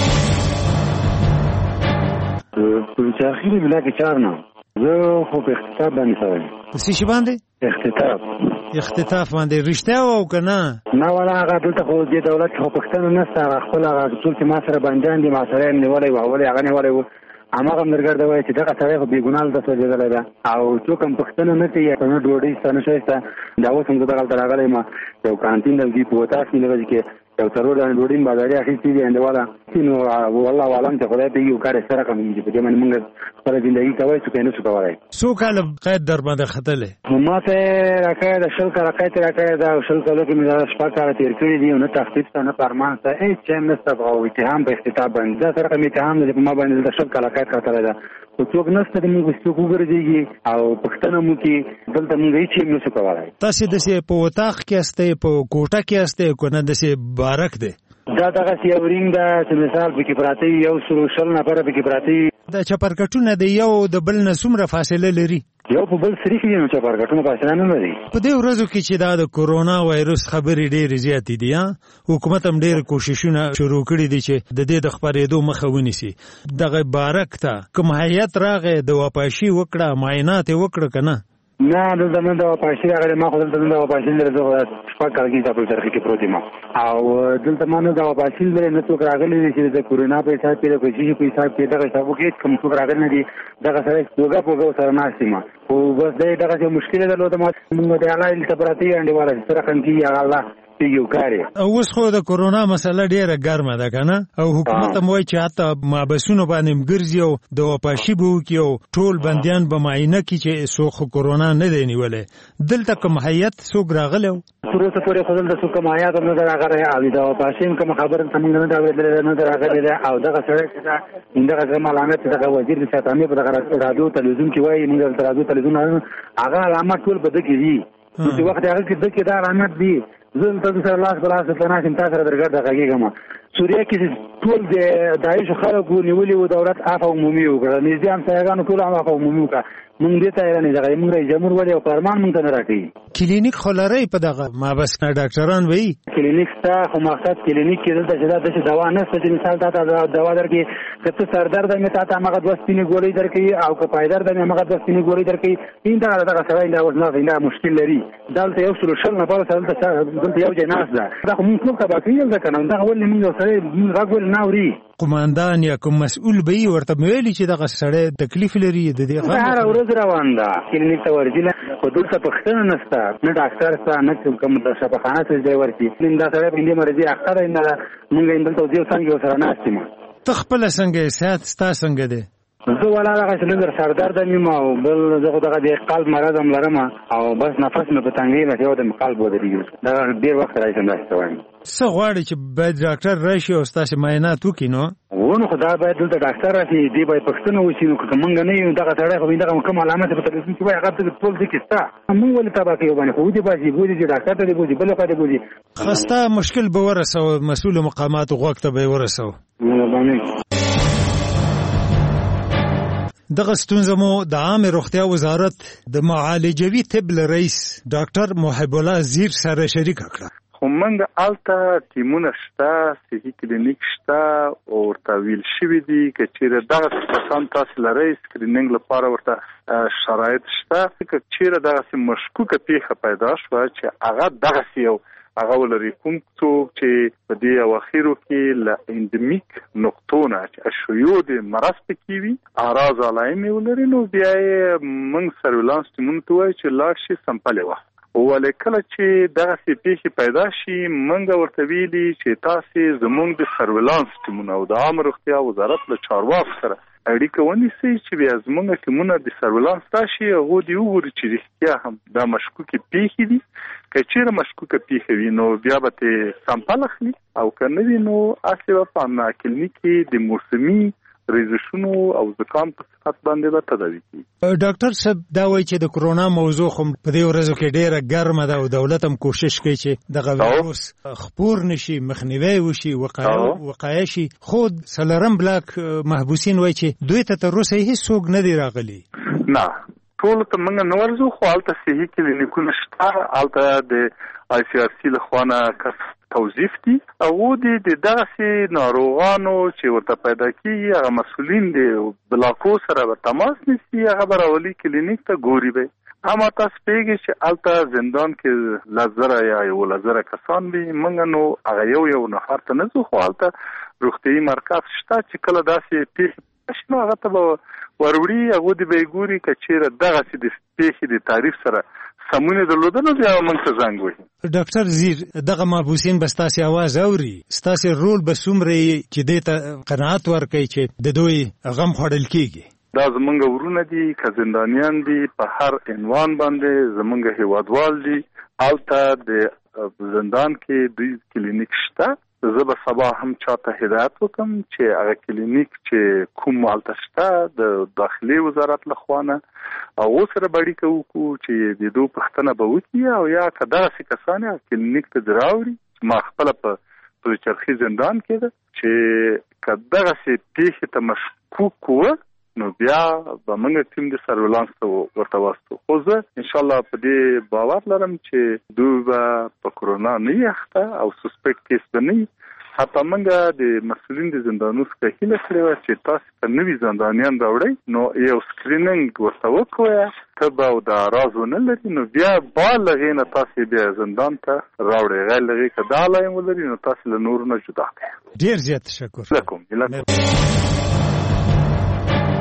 پلچرخي د بلاک چار نه زه خو په اختطاف باندې سوی. په څه شي باندې؟ اختطاف. اختطاف باندې رښتیا او که نه؟ نه والا هغه دلته خو دې دولت کې خو پښتنه نشته. هغه خپل هغه ټول چې ما سره بندیان دي ما سره یې نیولی و اول یې هغه نیولی و. هماغه ملګر ته وایي چې دغه سړی خو بېګناه هلته سوځېدلی ده او څوک هم پښتنه نه کوي که نه ډوډۍ شته نه شی شته. دا اوس هم زه دغلته راغلی یم یو کانتین دی په وطاس کې نه چې یو څلور دانې ډوډۍ مې بازاري اخیستې دي انډواله نو والله عالم ته خدای ته یو کار یې سره کم چې په دې باندې مونږ خپله زندګي کوی څوک یې نه شو کولی. څو کاله قید در باندې ختلی؟ ما ته یې راکړی ده شل کاله قید یې راکړی ده او شل کالو کې مې دا شپږ کاله تېر کړي دي او نه تخفیف شته نه فرمان شته هېڅ شی هم نشته او اتهام په اختطاف باندې دا سره کوم اتهام دی په ما باندې دلته شل کاله قید کتلی ده خو څوک نشته چې موږ څوک وګرځېږي او پوښتنه مو کړي دلته موږ هېڅ شی هم نشو کولی. تاسې داسې په اطاق کې یاستئ په کوټه کې یاستئ که نه داسې بارک دی؟ دا دغسې یو رینګ ده چې مثال پکې پراته وي یو سلو شل نفره پکې پراته وي. دا چپرکټونه د یو د بل نه څومره فاصله لري؟ یو په بل سریښ دي نو چپرکټونه فاصله نه لري. په دې ورځو کې چې دا د کورونا وایروس خبرې ډېرې زیاتې دي حکومت هم ډېر کوششونه شروع کړي دي چې د دې د خپرېدو مخه ونیسي. دغه بارک ته کوم هیات راغی د واپاشي وکړه معاینات یې وکړه که نه؟ نه دلته نه د واپاشي راغلی ما خو دلته نه د واپاشي لري زه شپږ کاله کېږي په پلچرخي کې پروت یم او دلته ما نه د واپاشي لري نه څوک راغلی دی چې د کورونا په حساب کې د کوشش په حساب کې دغه حسابو کې کوم څوک راغلی نه دي دغه سره پوګه پوګه سره ناست یم خو بس دی دغسې مشکل یې درلوده ما مونږ د الله دلته پراته یو انډیواله چې سره کم کېږي هغه الله پیږي کاری. اوس خو د کورونا مسله ډیره ګرمه ده کنه او حکومت هم وایي چې حتی مابسونو باندې ګرځي او د وپاشي بو کې او ټول بنديان به معاینه کې چې سو کورونا نه دی نیولې دلته کوم هیئت څوک راغلی تر اوسه پورې خو دلته څوک هیئت نه راغلی او د وپاشي کوم خبره ته موږ نه دا نه راغلی او دغه سره چې دغه علامات دغه وزیر د ساتنې په دغه رادیو تلویزیون کې وایي موږ د رادیو تلویزیون هغه علامات ټول په دغه کې دي چې وخت هغه کې دغه دا علامات دي زه ته سره لاس په لاس په ناشم تاسو سره درګه دغه سوریه کې ټول د داعش خلکو نیولې و دولت عفو عمومي وکړه نږدې هم سیاګانو ټول عفو عمومي وکړه مونږ دې ته نه ځای مونږ رئیس جمهور ولې او فرمان مونږ ته نه راکړي کلینیک خلاري په دغه ما بس نه ډاکټران وایي کلینیک تا خو مقصد کلینیک کې دلته چې دا دوا نه ست چې مثال تا دوا درکې کته سر درد مې تا ته هغه دوه سپینې ګولۍ درکې او که پایدار د هغه دوه سپینې ګولۍ درکې این دا دغه سره دا وزن نه مشکل لري دلته یو سلوشن نه پاره دلته یو جناس ده دا مونږ ټول تبع کیږي ځکه نو دا ولې مونږ سره مونږ راغول ناوري قوماندان یا کوم مسؤل به ورته ویلي چې دغه سړی تکلیف لري د دې غږ هر ورځ روان ده کلینیک ته ورځي خو دلته پښتنه نشته نه ډاکټر سره نه کوم د شفاخانه ته ځای ورتي دا سړی په دې مرضی اختر نه مونږ اندل ته ځو څنګه سره ناستیم ته خپل څنګه صحت ستا څنګه ده زه ولا هغه سلندر سردار د نیمه او بل دغه دغه د قلب مرض هم لرم او بس نفس مې په تنګي نه یو د قلب ودرېږي دا ډیر وخت راځي نه استوي څه غواړي چې باید ډاکټر راشي او تاسو معاینات وکړي نو ونه خدا باید دلته ډاکټر راشي دی باید پښتنه وشي نو کوم نه یو دغه سړی خو دغه کوم علامات په تلویزیون کې وایي هغه ټول ځکه ستا موږ ولې تابع کوي باندې خو دې باسي بوزي چې ډاکټر ته دی بوزي بل څه دی بوزي خسته مشکل به ورسو مسؤل مقامات غوښته به ورسو دغه ستونزه مو د عامه روغتیا وزارت د معالجوي طب رئیس ډاکټر محب الله زیر سره شریک کړه خو موږ الته ټیمونه شته صحي کلینیک شته او ورته ویل شوي دي که چیرې دغه کسان تاسو لرئ سکرینینګ لپاره ورته شرایط شته که چیرې دغسې مشکوکه پیښه پیدا شوه چې هغه دغسې یو هغه ولري کوم څوک چې په دې اواخرو کې له اندمیک نقطو نه چې شیوع د مرض پکې وي اعراض علایمې ولري نو بیا یې موږ سرویلانس ټیمونو ته وایو چې لاړ شي سمپلې واخلي ولې کله چې دغسې پیښې پیدا شي موږ ورته ویلي چې تاسې زموږ د سرویلانس ټیمونه او د عامه روغتیا وزارت له چارواکو سره اړیکه ونیسئ چې بیا زموږ ټیمونه د سرویلانس راشي هغو دې وګوري چې رښتیا هم دا مشکوکې پیښې دي که چیرې مشکوکه پیښه وي نو بیا به ترې سمپل اخلي او که نه وي نو اصلي به په همدغه کلینیک کې د موسمي ریزشونو او زکام په صفت باندې به تداوي کیږي ډاکټر صاحب دا وایي چې د کرونا موضوع خو په دې ورځو کې ډیره ګرمه ده او دولت هم کوشش کوي چې دغه ویروس خپور نشي مخنیوی وشي وقایه وقایه شي خو سلرم بلاک محبوسین وایي چې دوی ته تر اوسه هیڅ نه دی راغلی نه ټول ته موږ نه ورځو خو هلته صحي کلینیکونه شته هلته د آی سی آر سی له خوا نه توظیف دي او د دغسې ناروغانو چې ورته پیدا کېږي هغه مسؤلین د بلاکو سره به تماس نیسي هغه به راولي کلینیک ته ګوري به اما تاسو پوهېږئ چې هلته زندان کې لس زره یا یولس زره کسان وي موږ نو هغه یو یو نفر ته نه ځو خو هلته روغتیایي مرکز شته چې کله داسې پیښې شي نو هغه ته به وروړي هغه دې به یې ګوري که چیرې دغسې د پیښې د تعریف سره سمونه درلودنه بیا موږ ته زنګ وهي ډاکټر زیر دغه محبوسین به ستاسې اواز اوري ستاسې رول به څومره چې دې ته قناعت ورکوي چې د دوی غم خوړل کېږي دا زمونږ ورونه دي که زندانیان دي په هر عنوان باندې زمونږ هیوادوال دي هلته د زندان کې دوی کلینیک شته زه به سبا هم چاته هدایت وکم چې هغه کلینیک چې کوم هلته شته د داخلي وزارت له خوا نه هغو سره به اړیکه وکړو چې د دوی پوښتنه به وکړي او یا که دغسې کسان هغه کلینیک ته دې راوړي ما خپله په پلچرخي زندان کې ده چې که دغسې پیښې ته مشکوک وه نو بیا به موږ ټیم د سرویلانس ته ورته واستو خو زه انشاءالله په دې باور لرم چې دوی به په کرونا نه وي اخته او سسپیکټ کیس به نه وي حتی موږ د مسؤلین د زندانونو څخه هیله کړې وه چې تاسو ته نوي زندانیان راوړئ نو یو سکرینینګ ورته وکړئ ته به او د اعراض ونه لري نو بیا با له هغې نه تاسې بیا زندان ته راوړئ غیر له هغې که دا علایم ولري نو تاسې له نورو نه جدا کړئ ډېر زیات تشکر لکم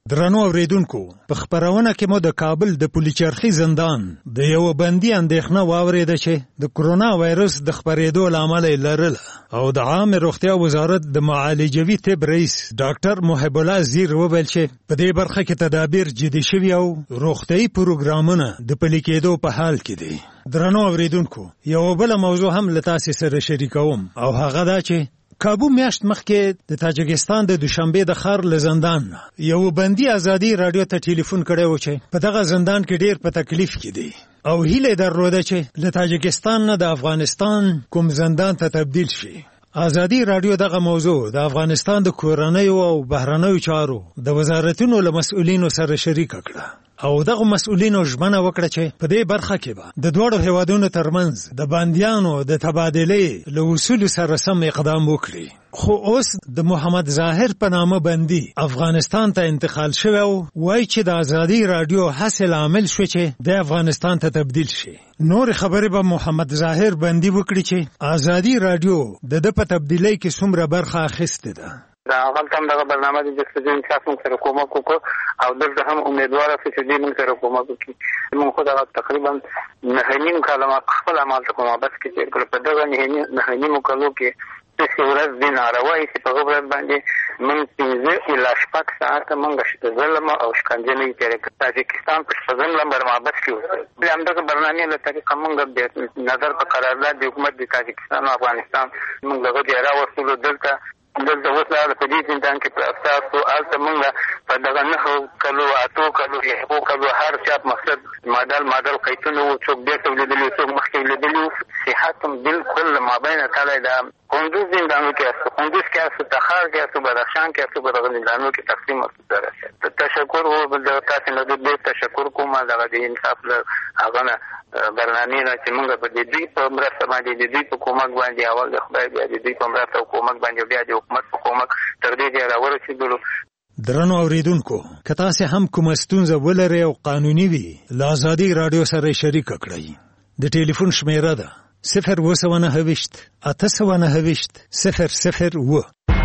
درنو اوریدونکو په خبرونه کې مو د کابل د پولیچرخي زندان د یو بندي اندېښنه واورېده چې د کرونا وایرس د خپرېدو لامل لرله او د عام روغتیا وزارت د معالجوي طب رئیس ډاکټر محب الله زیر وویل چې په دې برخه کې تدابیر جدي شوي او روغتیايي پروګرامونه د پلي کېدو په حال کې دي. درنو اوریدونکو یو بل موضوع هم له تاسو سره شریکوم او هغه دا چې کابو میاشت مخکې د تاجکستان د دوشنبه د خار له زندان یو بندي ازادي رادیو ته ټلیفون کړی و چې په دغه زندان کې ډیر په تکلیف کې دی او هیله درلوده چې له تاجکستان نه د افغانستان کوم زندان ته تبدیل شي. ازادي رادیو دغه موضوع د افغانستان د کورنیو او بهرنیو چارو د وزارتونو له مسؤلینو سره شریک کړه او دغه مسؤلینو ژمنه وکړه چې په دې برخه کې به د دوړو هیوادونو ترمنځ د باندیانو د تبادلې له اصول سره سم اقدام وکړي. خو اوس د محمد ظاهر په نامه بندي افغانستان ته انتقال شوی او وایي چې د ازادي رادیو حاصل عامل شو چې د افغانستان ته تبدیل شي. نور خبرې به محمد ظاهر بندي وکړي چې ازادي رادیو د د په تبدیلۍ کې څومره برخه اخیستې ده. دا هغه هم دغه برنامه د جسدین تاسو موږ سره کومک وکړو او دلته هم امیدوار اوسئ چې دې موږ سره کومک وکړي. موږ خو دغه تقریبا نهه نیم کاله خپل عمل ته کومه بس کې تېر کړ. په دغه نهه نیمو کالو کې چې ورځ دې ناروا یې چې په هغه ورځ باندې موږ پنځه الا شپږ ساعته موږ ظلم او شکنجه نه تېر کړ. تاجکستان په شپږم نمبر محبس کې اوسېږي. همدغه برنامې له طریقه موږ د نظر په قرارداد د حکومت د تاجکستان او افغانستان موږ دغه دی راوستلو. دلته دلته اوس لا په دې زندان کې په اساسو هلته موږ په دغه نهو کلو اتو کلو یا هغو کلو هر چاپ مقصد مادل مادل قیتونه وو. څوک بیرته ولیدلي وو، څوک مخکې ولیدلي وو. صحت هم بالکل مابین تړلی ده. کندوز زندانو کې هستو، کندوز کې هستو، تخار کې هستو، بدخشان کې هستو. په دغه زندانو کې تقسیم هستو. تشکر و د تاسو نه ډېر تشکر کوم دغه د انصاف له هغه نه برنامې نه چې موږ په دې دوی په مرسته باندې د دوی په کومک باندې اول د خدای بیا د دوی په مرسته او کومک باندې بیا د حکومت په کومک تر دې ځایه راورسېدلو. درنو اوریدونکو که تاسو هم کومه ستونزه ولرئ او قانوني وي له ازادي رادیو سره شریک کړئ. د ټلیفون شمیره ده صفر اوه سوه نهه ویشت اته سوه نهه ویشت صفر صفر اوه.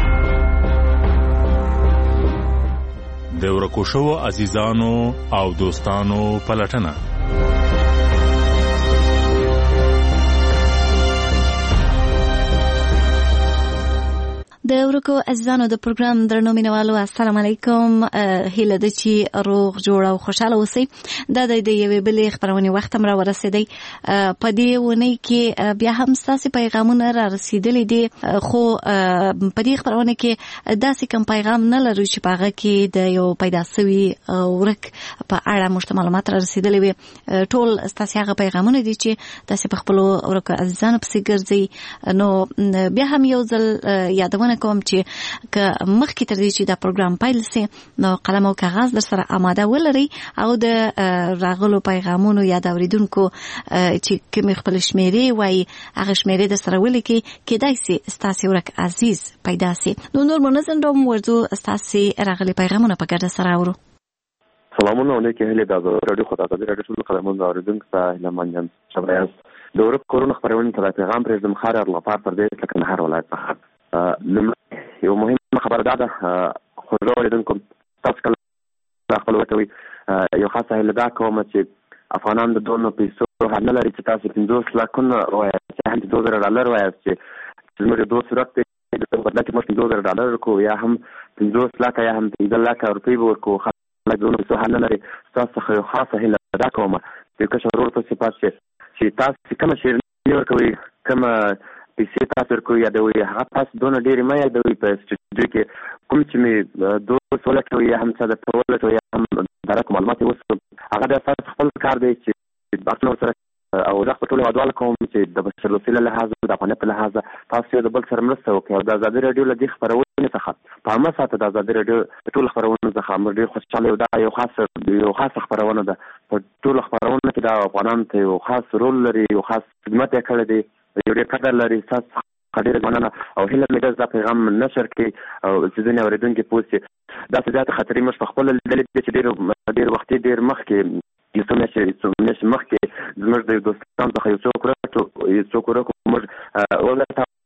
د ورکو شوو عزیزانو او دوستانو پلټنه. د ورکو عزیزانو د پروګرام درنو مینوالو السلام علیکم. هیله ده چې روغ جوړ او خوشاله اوسئ. دا د یوې بلې خبرونې وخت هم را ورسېدی. په دې اونۍ کې بیا هم ستاسې پیغامونه را رسېدلي دي خو په دې خبرونه کې داسې کوم پیغام نه لرو چې په هغه کې د یو پیدا سوي ورک په اړه موږ ته معلومات را رسېدلي وي. ټول ستاسې هغه پیغامونه دي چې داسې په خپلو ورکو عزیزانو پسې ګرځئ. نو بیا هم یو ځل یادونه کوم چې که مخکې تر دې چې دا پروګرام پیل سي نو قلم او کاغذ در سره آماده ولرئ او د راغلو پیغامونو یا د اوریدونکو چې کومې خپل شمیرې وایي هغه شمیرې در سره ولیکئ. کیدای سي ستاسې ورک عزیز پیدا سي. نو نور منظم ډوم ورځو ستاسې راغلي پیغامونه په ګډه سره اورو. سلامونه علیکم. هلې د رادیو خدای د رادیو ټول قلمونو اوریدونکو ته هیله منم چې یاست. د ورک کرونا خبرونه ته پیغام پرېږدم. خار ارلافار پر دې لکه نهر ولایت څخه لومړی یو مهمه خبره دا ده خو زه اوریدونکو تاسو کله خپل ورکوي یو خاصه هیله دا کوم چې افغانان د دونو پیسو حل نه لري چې تاسو پنځوس لکونه ووایاست چې هم پنځوس زره ډالر ووایاست چې زموږ د دو صورت دی په بدله کې موږ پنځوس زره ډالر ورکوو یا هم پنځوس لکه یا هم پنځه لکه روپۍ به ورکوو. خلک د دونو پیسو حل نه لري. ستاسو څخه یو خاصه هیله دا کوم چې کشر ورور په صفات چې تاسو کومه شیریني ورکوئ کومه پیسې تاسو ورکوئ یادوئ هغه تاسو دونه ډېرې مه یادوئ په سټوډیو کې کوم چې مې دوست ولټوئ یا هم څه درته ولټوئ یا هم دغه معلومات یې وسو هغه د تاسو خپل کار دی چې بحثونه ورسره او زه خپل ټول هیوادوال کوم چې د بشرالوسیله لحاظه د افغانیت په لحاظه تاسو یو د بل سره مرسته وکړئ او د ازادي راډیو له دې خپرونې څخه په عامه ساته د ازادي راډیو د ټولو خپرونو څخه موږ ډېر خوشحاله یو. دا یو خاصه یو خاصه خپرونه ده. په ټولو خپرونو کې دا افغانانو ته یو خاص رول لري، یو خاص خدمت یې کړی دی، یو ډېر قدر لري. ستاسو ډېره مننه او هیله مې ده دا پیغام نشر کړي او چې ځینې اورېدونکي پوه شي. داسې زیاتې خطرې موږ په خپله لیدلې دي چې ډېر ډېر وختي ډېر مخکې یو څو میاشتې څو میاشتې مخکې زموږ د دوستانو څخه یو څوک ورک یو څوک ورک موږ ولټاوه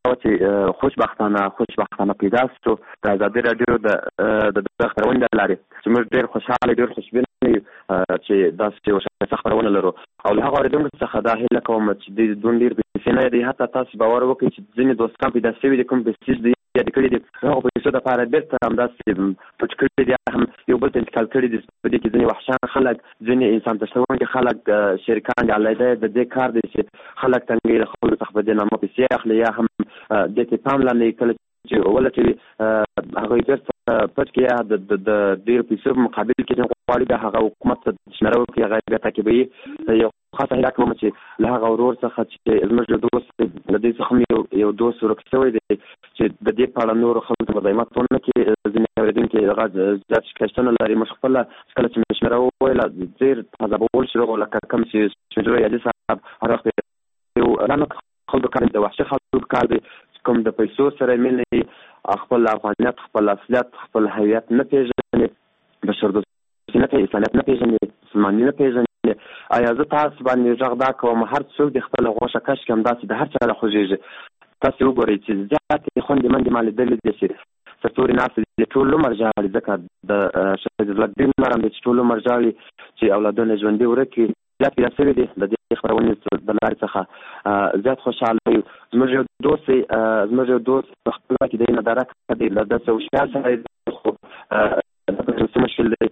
چې خوشبختانه خوشبختانه پیدا شو د ازادي رادیو د د خبرونې د لارې چې موږ ډېر خوشاله ډېر خوشبینه یو چې داسې یو ښه خبرونه لرو او له هغه اورېدونکو څخه دا هیله کوم چې دوی دومره ډېر پیسې نه دي حتی تاسو باور وکړئ چې ځینې دوستان پیدا شوي دي کوم پیسې دي یاد کړي دي هغه پیسو دپاره بېرته همداسې پټ کړي دي هم یو بل ته انتقال کړي دي په دې کې ځینې وحشیان خلک ځینې انسان تشوونکي خلک شریکان دي علیحده د دې کار دی چې خلک تنګوي د خلکو څخه په دې نامه پیسې اخلي یا هم دې ته پام لاندې کله چې ولټوي هغوی بېرته پټ کړي یا د ډېرو پیسو په مقابل کې غواړي بیا هغه حکومت ته شمېره وکړي هغه یې بیا تعقیبوي یو خاصه هیله کوم چې له هغه ورور څخه چې زموږ یو دوست له دې څخه هم یو دوست ورک شوی دی چې د دې په اړه نورو خلکو ته مزاحمت ونه کړي ځینې اورېدونکي هغه زیات شکایتونه لري موږ خپله کله چې مې شمېره وویله ډېر عذابول شو لکه کوم چې شمېره یادي صاحب هر وخت یو لعنت خلکو کار د وحشي خلکو کار دی کوم د پیسو سره مینې خپل افغانیت خپل اصلیت خپل هویت نه پېژني بشردوستي نه پېژني انسانیت نه پېژني مسلماني نه پېژني آیا زه تاسو باندې غږ دا کوم هر څوک د خپل غوښه کش کوم داسې د هر چا له خوږېږي تاسو وګورئ چې زیاتې خوندې منډې ما لیدلې دي چې سرتوري ناستې دي ټول عمر ژاړي ځکه د شهید ضیاءالدین عمر هم دی چې ټول عمر ژاړي چې اولادونه ژوندي ورک کړي زیات پیدا شوي دي د دې خپرونې د لارې څخه زیات خوشحاله یو زموږ یو دوست زموږ یو دوست په خپل کې دی نداره کوي له داسې هوښیار سړی خو داسې مشکل دی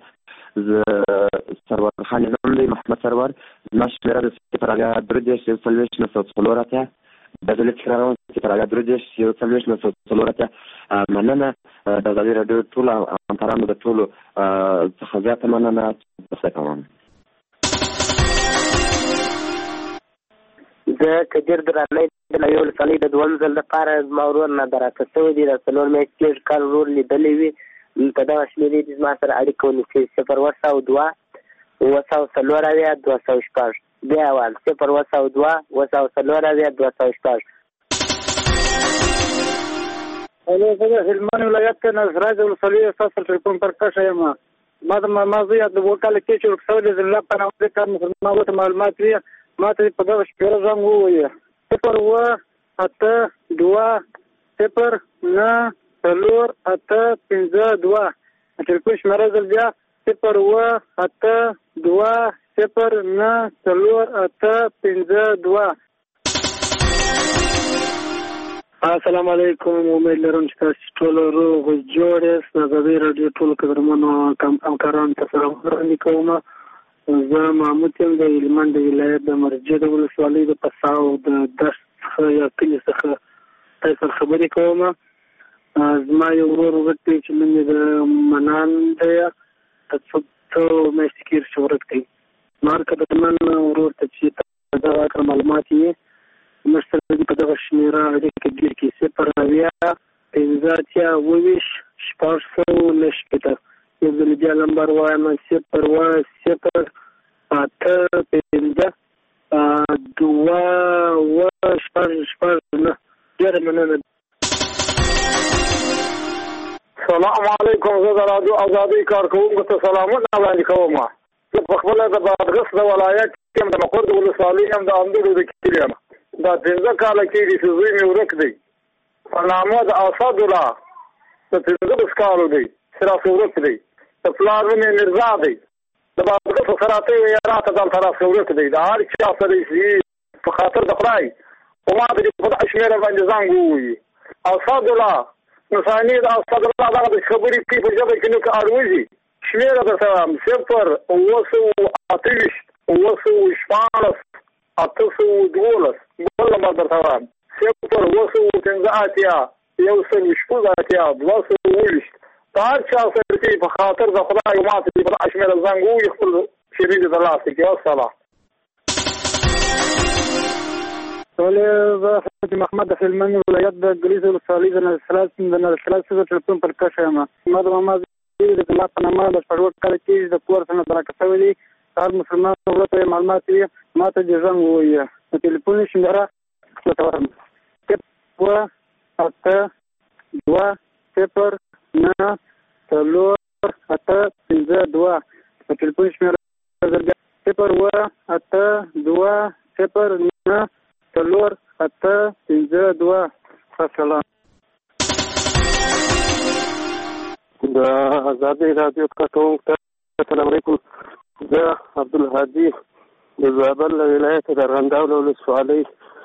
سرور خان نوم دی محمد سرور زما شمېره د صفر اویا درې دېرش یو څلوېښت نهه سوه څلور اتیا د زه لیک راروان صفر اویا درې دېرش یو څلوېښت نهه سوه څلور اتیا مننه د ازادي راډیو ټولو همکارانو د ټولو څخه زیاته مننه بسته کوم زه کدیر درانۍ د نوې ولسوالۍ د دویم ځل لپاره زما ورور نه د راته شوی دی د څلور میاشتې تېر کال ورور لیدلی وي په دغه شمېرې دي زما سره اړیکه ونیسي صفر اووه سوه دوه اووه سوه څلور اویا دوه سوه شپږ بیا اول صفر اووه سوه دوه اووه سوه څلور اویا دوه سوه شپږ الو زه د هلمند ولایت نه سراج ولسوالۍ استاد سره ټلیفون پر کښه یم ما د ما زوی د وکاله کې چې ورک شوی دی زه په نامه د کار مسلمان ورته معلومات وي ما ته په دغه شمېره زنګ ووایه صفر اووه اته دوه صفر نه څلور اته پنځه دوه ټلیفون شمېره ځل بیا صفر اووه اته دوه صفر نه څلور اته پنځه دوه السلام علیکم امید لرم چې تاسو ټول روغ جوړ یاست د ازادي راډیو ټولو قدرمنو همکارانو ته سلام وړاندې کوم زه محمود یم د هلمند ولایت د مرجد ولسوالۍ د پساو د دشت څخه یا کلي څخه تاسو سره خبرې کوم زما یو ورور ورک دی چې نوم یې د منان دی څو میاشتې کېږي چې ورک دی ما که د من ورور ته چې دغه معلومات یې موږ سره په دغه شمېره اړیکه ډېر کې صفر اویا پنځه اتیا اووه ویشت شپږ سوه نهه شپېته یو ځل بیا نمبر وایم صفر اووه صفر اته پنځه دوه اووه شپږ شپږ نهه ډېره مننه سلام علیکم زه د راډیو ازادۍ کارکوونکو ته سلامونه وړاندې کوم زه په خپله د بادغیس د ولایت یم د مقر د ولسوالۍ یم د اندړو د کلي یم دا پنځه کاله کېږي چې زوی مې ورک دی په نامه د اسدالله د پنځلس کالو دی چې راسه ورک دی د پلار نوم یې مرزا دی د بادغیس سراته یې راته دلته راسه ورک دی د هر چا سره چې په خاطر د خدای خو ما ته په دغه شمېره باندې زنګ ووایي اسدالله نصاني د اسدالله دغه د خبرې کوي په ژبه کې نو که اړوځي شمېره درته وایم صفر اووه سوه اته ویشت اووه سوه شپاړس اته سوه دولس بل نمبر درته وایم صفر اووه سوه پنځه اتیا یو سل شپږ اتیا دوه سوه اووه ویشت د هر چا سره چې په خاطر د خدای ما ته په دغه شمېره زنګ ووایي خپل شیرې دې ترلاسه کړي والسلام ولې زه حاجي محمد د هلمند ولایت د ګلیز ولسوالۍ د نرسلات د نرسلات څخه ټلیفون پر کښه یم ما د ماما د زما په نامه د شپږ کاله کېږي د کور څخه ترکه شوی دی هر مسلمان ورته معلومات وي ما ته دې زنګ ووایه د ټلیفون شمېره درته وایم اووه اته دوه صفر نه څلور اته پنځه دوه د ټلیفون شمېره صفر اووه اته دوه صفر نه څلور اته پنځه دوه السلام د ازادي رادیو کارکونکو ته السلام علیکم. زه عبدالهادي د زابل ولایت د ارغنداو ولسوالۍ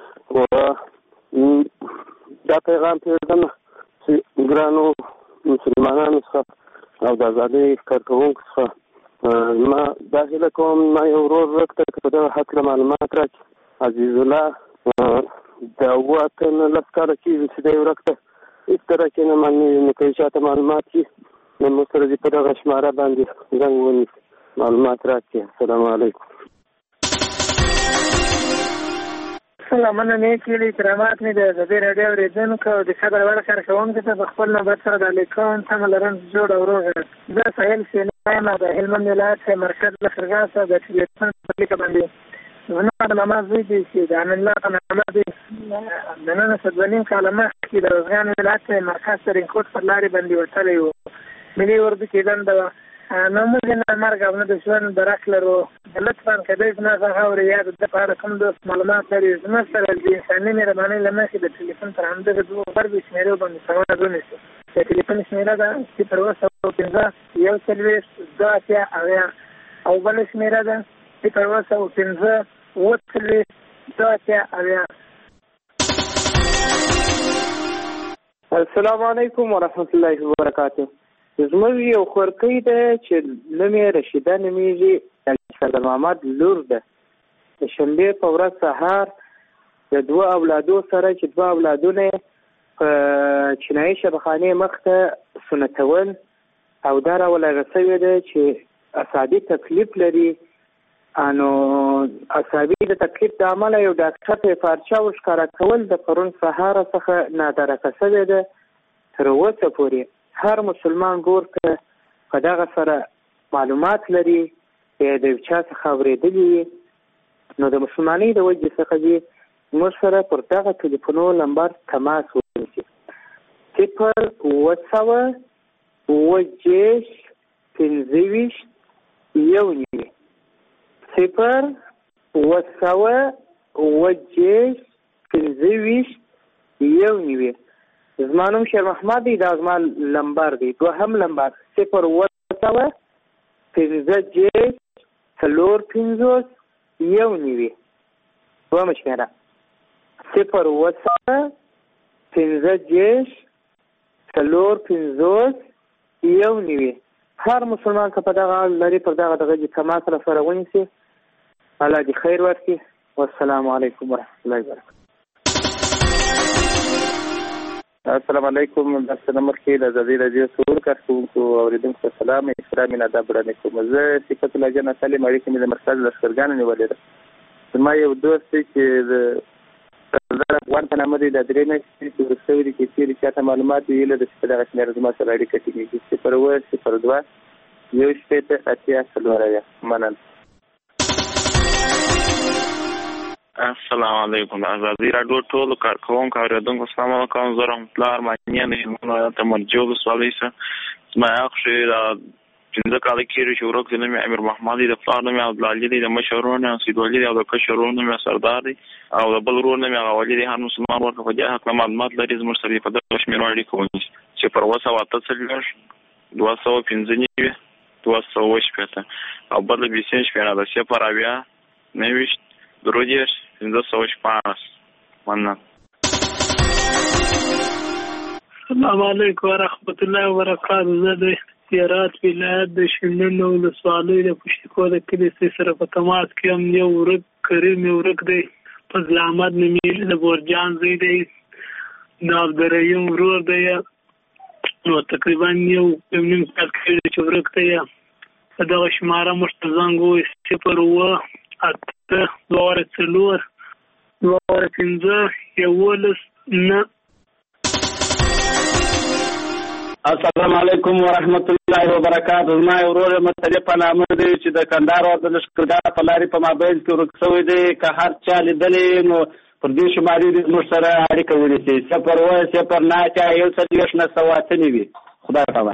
دا پیغام پرېږدم چې ګرانو مسلمانانو څخه او د ازادۍ کارکونکو څخه ما دا هیله کوم ما یو ورور ورک ته په دغه هکله معلومات راکړي. عزیز الله د اوه اته نولس کاله کېږي چې دی ورک ته هېڅ طرحکې نه مني، نو که یې چاته معلومات وي نو موږ سره دې په دغه شماره باندې زنګ ونیسي، معلومات راکړي. السلام علیکم. سلامونه نیک هیلې کرامات مې د ازادۍ راډیو اورېدونکو او د صبر وړ کارکوونکو ته په خپل نوبت سره د لیکون تمه لرم جوړ او روغ یم. زه سهیل سینه یم د هلمند ولایت مرکز له خرګاه څخه د ټلیفون په لیکه باندې زما د ماما زوی دی چې د امان الله په نامه دی د نن څه دوه نیم کاله مخکې د روزګان ولایت مرکز ترینکوټ پر لارې باندې وتلی و. ملي اردو کې دنده وه. نو موږ نه مرګ او نه د ژوند درک لرو. لطفا که دوی زما څخه اوري یا د ده په اړه کوم دوست معلومات لري زما سره د انساني مهربانۍ له مخې د ټلیفون پر همدغه دوو غبرګو شمېرو باندې تماس ونیسو. د ټلیفون شمېره ده صفر اووه سوه پنځه یو څلوېښت دوه اتیا اویا او بله شمېره ده صفر اووه سوه پنځه اووه څلوېښت دوه اتیا اویا. السلام علیکم ورحمت الله وبرکاته. زموږ یو خورکۍ ده چې نوم یې رشیده نومیږي، د محمد لور ده. د شنبې په ورځ سهار د دوه اولادو سره چې دوه اولادونه یې په چینایي شبخانې مخ ته سنتول او دا راولغه سوې ده چې اعصابي تکلیف لري. نو اعصابي د تکلیف د امله یو ډاکټر ته یې پارچه ورښکاره کول د پرون سهار څخه نادرکه سوې ده. تر اوسه پورې هر مسلمان ورور ته په دغه سره معلومات لري یا د یو چا څخه اورېدلي وي نو د مسلمانۍ د وجې څخه دې موږ سره پر دغه ټلیفونو نمبر تماس ونیسي. صفر اووه سوه اووه دېرش پنځه ویشت یو نوي صفر اووه سوه اووه دېرش پنځه ویشت یو نوي. زما نوم شیر محمد دی، دا زما لمبر دی. دوهم لمبر صفر اووه سوه پنځه دېرش څلور پنځوس یو نوي. دوهمه شمېره صفر اووه سوه پنځه دېرش څلور پنځوس یو نوي. هر مسلمان که په دغه لري پر دغه دغه دې تماس را سره ونیسي. الله دې خیر ورکړي. والسلام علیکم ورحمت الله وبرکاته. السلام علیکم. داسې نمبر کې د ازادۍ راډیو څلور کارکوونکو اورېدونکو ته سلام احترام ادب وړاندې کوم. زه صفت الله جان سالم اړیکې مې د مرکز لښکرګانو نیولې ده. زما یو دوست دی چې د سردار افغان په نامه دی، د درې میاشتې چې وروسته وي چې چېرې چاته معلومات وي هیله ده چې په دغه شمېره زما سره اړیکه ټینګېږي. صفر اووه صفر دوه یو شپېته اتیا څلور اویا. مننه. السلام علیکم. ازادي راډیو ټولو کارکوونکو اورېدونکو السلام علیکم. زه رحمت الله ارماني یم د هلمند ولایت مرجو ولسوالۍ څخه. زما یخښې دا پنځه کاله کېږي چې ورک دی. نوم یې امیر محمد دی، د پلار نوم یې عبدالعلي دی، د مشر ورور نوم یې سیدولي دی او د کشر ورور نوم یې سردار دی او د بل ورور نوم یې غولي دی. هر مسلمان ورته په دې هکله معلومات لري زموږ سره په دغه شمېرو اړیکه ونیسي. صفر اووه سوه اته څلوېښت دوه سوه پنځه نوي دوه سوه اووه شپېته او بله بیسین شمېره ده صفر اویا نهه ویشت درې دېرش پنځه سوه شپاړس. مننه. السلام علیکم ورحمت الله وبرکاته. زه د هرات ولایت د شینډنډ ولسوالۍ د پشتکو د کلي سره په تماس کې یم. یو ورک کریم یو ورک دی، فضل احمد نومیږي، د بورجان زوی دی، د عبدالرحیم ورور دی. نو تقریبا یو نیم کال کېږي چې ورک دی. په دغه شماره موږ ته زنګ ووایي صفر اووه اته دوه اوره څلور دوه اوره پنځه یولس نه. السلام علیکم ورحمت الله وبرکاته. زما یو ورور مطلب په نامه دی چې د کندهار او د لښکرګاه په لارې په مابین کې ورک شوی دی. که هر چا لیدلی نو پر دې شمارې دې زموږ سره اړیکه ونیسي. صفر اووه صفر نهه اتیا یو څلوېښت نهه سوه اته نوي. خدای خبر.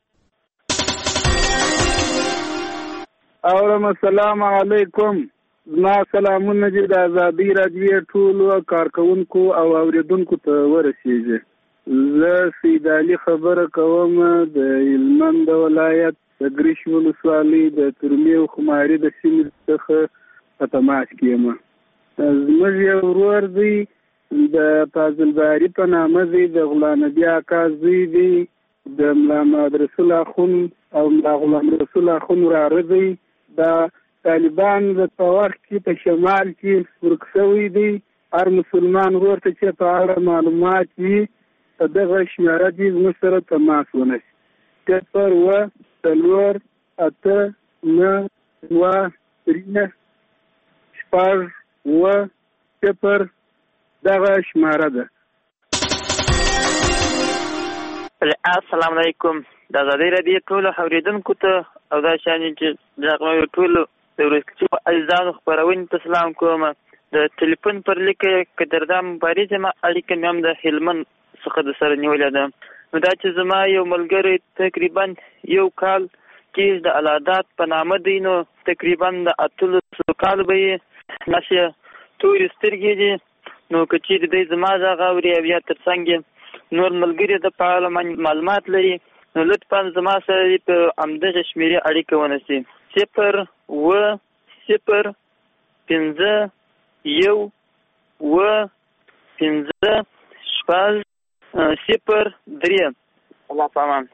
اورم. السلام علیکم. زما سلامونه دې د ازادۍ راډیو ټولو کارکوونکو او اورېدونکو ته ورسېږي. زه سید علي خبره کوم د هلمند ولایت د ګریش ولسوالۍ د ترمي او خماري د سیمې څخه په تماس کې یم. زموږ یو ورور دی د فاضل باري په نامه دی، د غلام نبي اکا زوی دی، د ملا محمد رسول اخون او ملا غلام رسول اخون وراره دی. دا طالبان په وخت کې په شمال کې ورک شوي دي. هر مسلمان ورور ته چې په اړه معلومات وي په دغه شمېره دي زموږ سره تماس ونیسي. صفر اوه څلور اته نهه دوه درې شپږ اوه صفر دغه شمېره ده. السلام علیکم. د ازادۍ راډیو ټولو اورېدونکو ته او دا شیانې چې دغه ټولو د ورزشکي عزیزانو خپرونې ته سلام کوم. د ټلیفون پر لیکه قدردان مبارز یم، اړیکه مې هم د هلمند څخه د سره نیولې ده. نو دا چې زما یو ملګری تقریبا یو کال کې د العادات په نامه دی، نو تقریبا د اتلسو کالو به یې ناسې تورې سترګې دي. نو که چېرې دی زما غږ اوري او یا تر څنګ نور ملګري د په اړه معلومات لري، نو لطفا زما سره په همدغه شمېرې اړیکه ونیسي. صفر اوه صفر پنځه یو اوه پنځه شپږ صفر درې. الله پامان.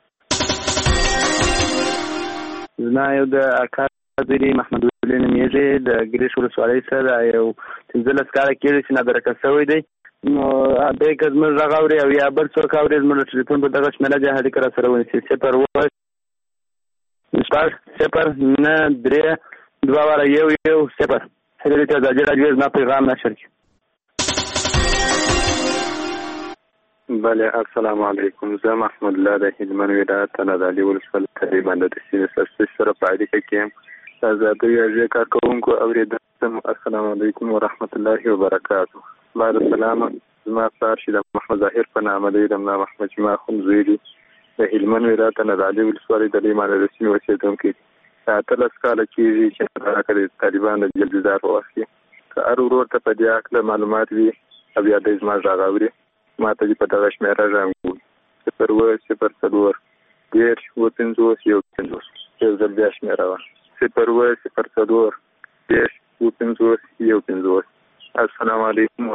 زما یو د اکا زوی محمد ولي نومېږي، د ګریش ولسوالۍ سره یو پنځلس کاله کېږي چې نابرکه شوی دی. نو دی که زموږ غږ اوري او یا بل څوک اوري زموږ د ټلیفون په دغه شمېره دې اړیکه را سره ونیسي. صفر اوه شپږ صفر نهه درې دوه واره یو یو صفر. هغې ته ازادي راډیو زما پیغام نشر کړي. بله السلام علیکم. زه محمد الله د هلمند ولایت نادعلي ولسوالۍ تقریبا د سیمې سرسش سره په اړیکه کې یم. د ازادۍ راډیو کارکوونکو اورېدونکو السلام علیکم ورحمت الله وبرکاتو. بعد السلام. زما پلار چې د محمد ظاهر په نامه دی، د ملا محمد جمعه اخون زوی دی، د هلمند ولایت نادعلي ولسوالۍ د لیمان د سیمې اوسېدونکی دی. اتلس کاله کېږي چې راکه د طالبان د جلدیدار په وخت کې که هر ورور ته په دې هکله معلومات وي او یا دی زما غږ اوري ما ته دې په دغه شمېره زنګ ووهي. صفر اوه صفر څلور دېرش اووه پنځوس یو پنځوس. یو ځل بیا شمېره وه. صفر اوه صفر څلور دېرش اووه پنځوس یو پنځوس. السلام علیکم.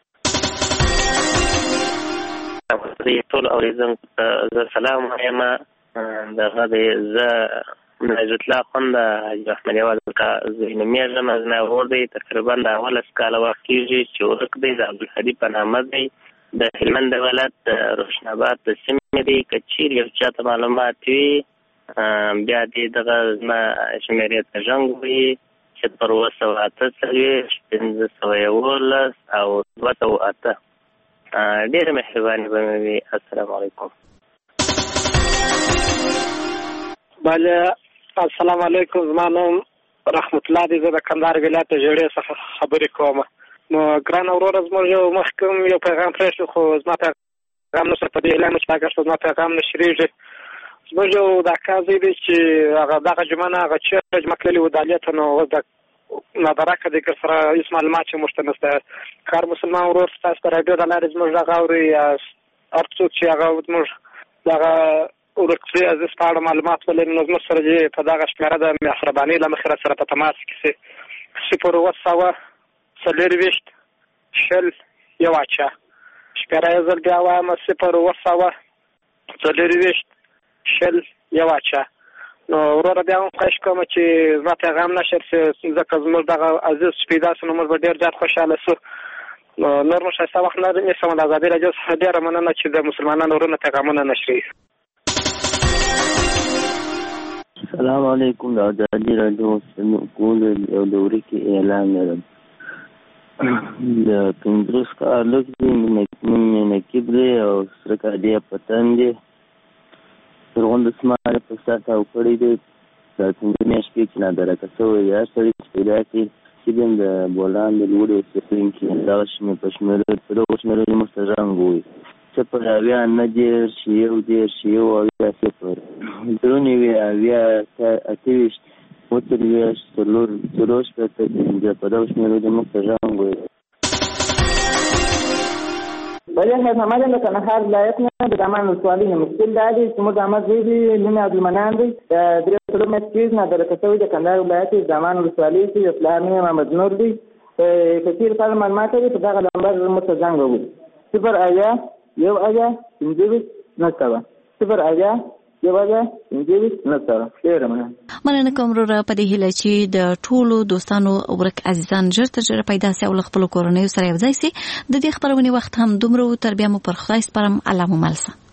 ټول اورېدونکو ته زه سلام وایم. دغه دی زه عزت الله خوند د حاجي رحمن یوازې کا زوی نومېږم. زما ورور دی، تقریبا د اولس کاله وخت کېږي چې ورک دی، د عبدالهادي په نامه دی، د هلمند ولایت د روشناباد د سیمې دی. که چېرې یو چا ته معلومات وي بیا دې دغه زما شمېرې ته زنګ ووهي. صفر اوه سوه اته څلوېښت پنځه سوه یولس او دوه سوه اته. ډېره مهرباني به مې وي. السلام علیکم. بله السلام علیکم. زما نوم رحمت الله دی، زه د کندهار ولایت د ژړۍ څخه خبرې کوم. نو ګرانه وروره زموږ یو مخکې یو پیغام پرېښود خو زما پیغام نشته په دې اعلان چې دا ګرځي زما پیغام نشرېږي. زموږ یو د اکا زوی دی چې هغه دغه جمعه نه هغه چېرته جمعه تللي وو دالې ته، نو اوس د نابرکه دی که سره هېڅ معلومات چې موږ ته نشته. که هر مسلمان ورور ستاسو په راډیو د لارې زموږ غږ اوري یا هر څوک چې هغه زموږ دغه ورکړي عزیز په اړه معلومات ولري نو زموږ سره دې په دغه شمېره د مهربانۍ له مخې را سره په تماس کې شي. صفر اوه سوه څلېرویشت شل یو اچه. شمېره یې زر بیا وایم. صفر اوه سوه څلېرویشت شل یو اچه. نو وروره بیا هم خواهش کوم چې زما پیغام نشر شي، ځکه زموږ دغه عزیز چې پیدا شو نو موږ به ډېر زیات خوشحاله شو. نو نور مو ښایسته وخت نه نیسم. د ازادۍ راډیو څخه ډېره مننه چې د مسلمانانو ورونه پیغامونه نشري. السلام علیکم. د ازادۍ راډیو کول یو دورې کې اعلان لرم. د پنځوس کالو کې مې نقیب دی او سره کادې پتن دی، زرغون د سماره په ساته او کړی دی. دا څنګه میاشتې چې نابرکه شوی دی، هر سړی چې پیدا کړي چې د بولان د لوړې اوسېدونکي دغه شمېر په شمېره په دغو شمېرو یې موږ ته زنګ ووایي. صفر اویا نهه دېرش یو دېرش یو اویا صفر درې نوي اویا اته ویشت اووه څلوېښت څلور څلور شپېته پنځه په دغو شمېرو یې موږ ته زنګ ووایي. ولی خیر محمد هم د کندهار ولایت نه د دامان ولسوالۍ نه مشکل دا دی چې موږ احمد زوی دی نوم یې عبدالمنان دی درې څلور میاشتې کېږي نادرکه شوی د کندهار ولایت د دامان ولسوالۍ کې د پلار نوم محمد نور دی که چېرې تا معلومات لري په دغه نمبر موږ ته زنګ ووهلو صفر اویا یو اویا پنځه ویشت نهه سوه صفر اویا یو اویا پنځه ویشت نهه سوه ډېره مننه مننه کوم وروره په دې هیله چې د ټولو دوستانو ورک عزیزان ژر تر ژره پیدا سي او له خپلو کورنیو سره یو ځای سي د دې خپرونې وخت هم دومره و تر بیا مو پر خدای سپارم الله مو مل شه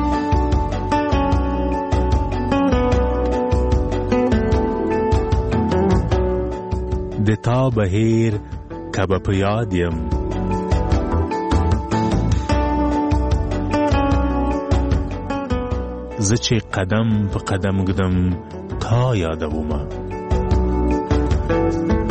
د تا بهیر که به په یاد یم زه چې قدم په قدم ږدم تا یادومه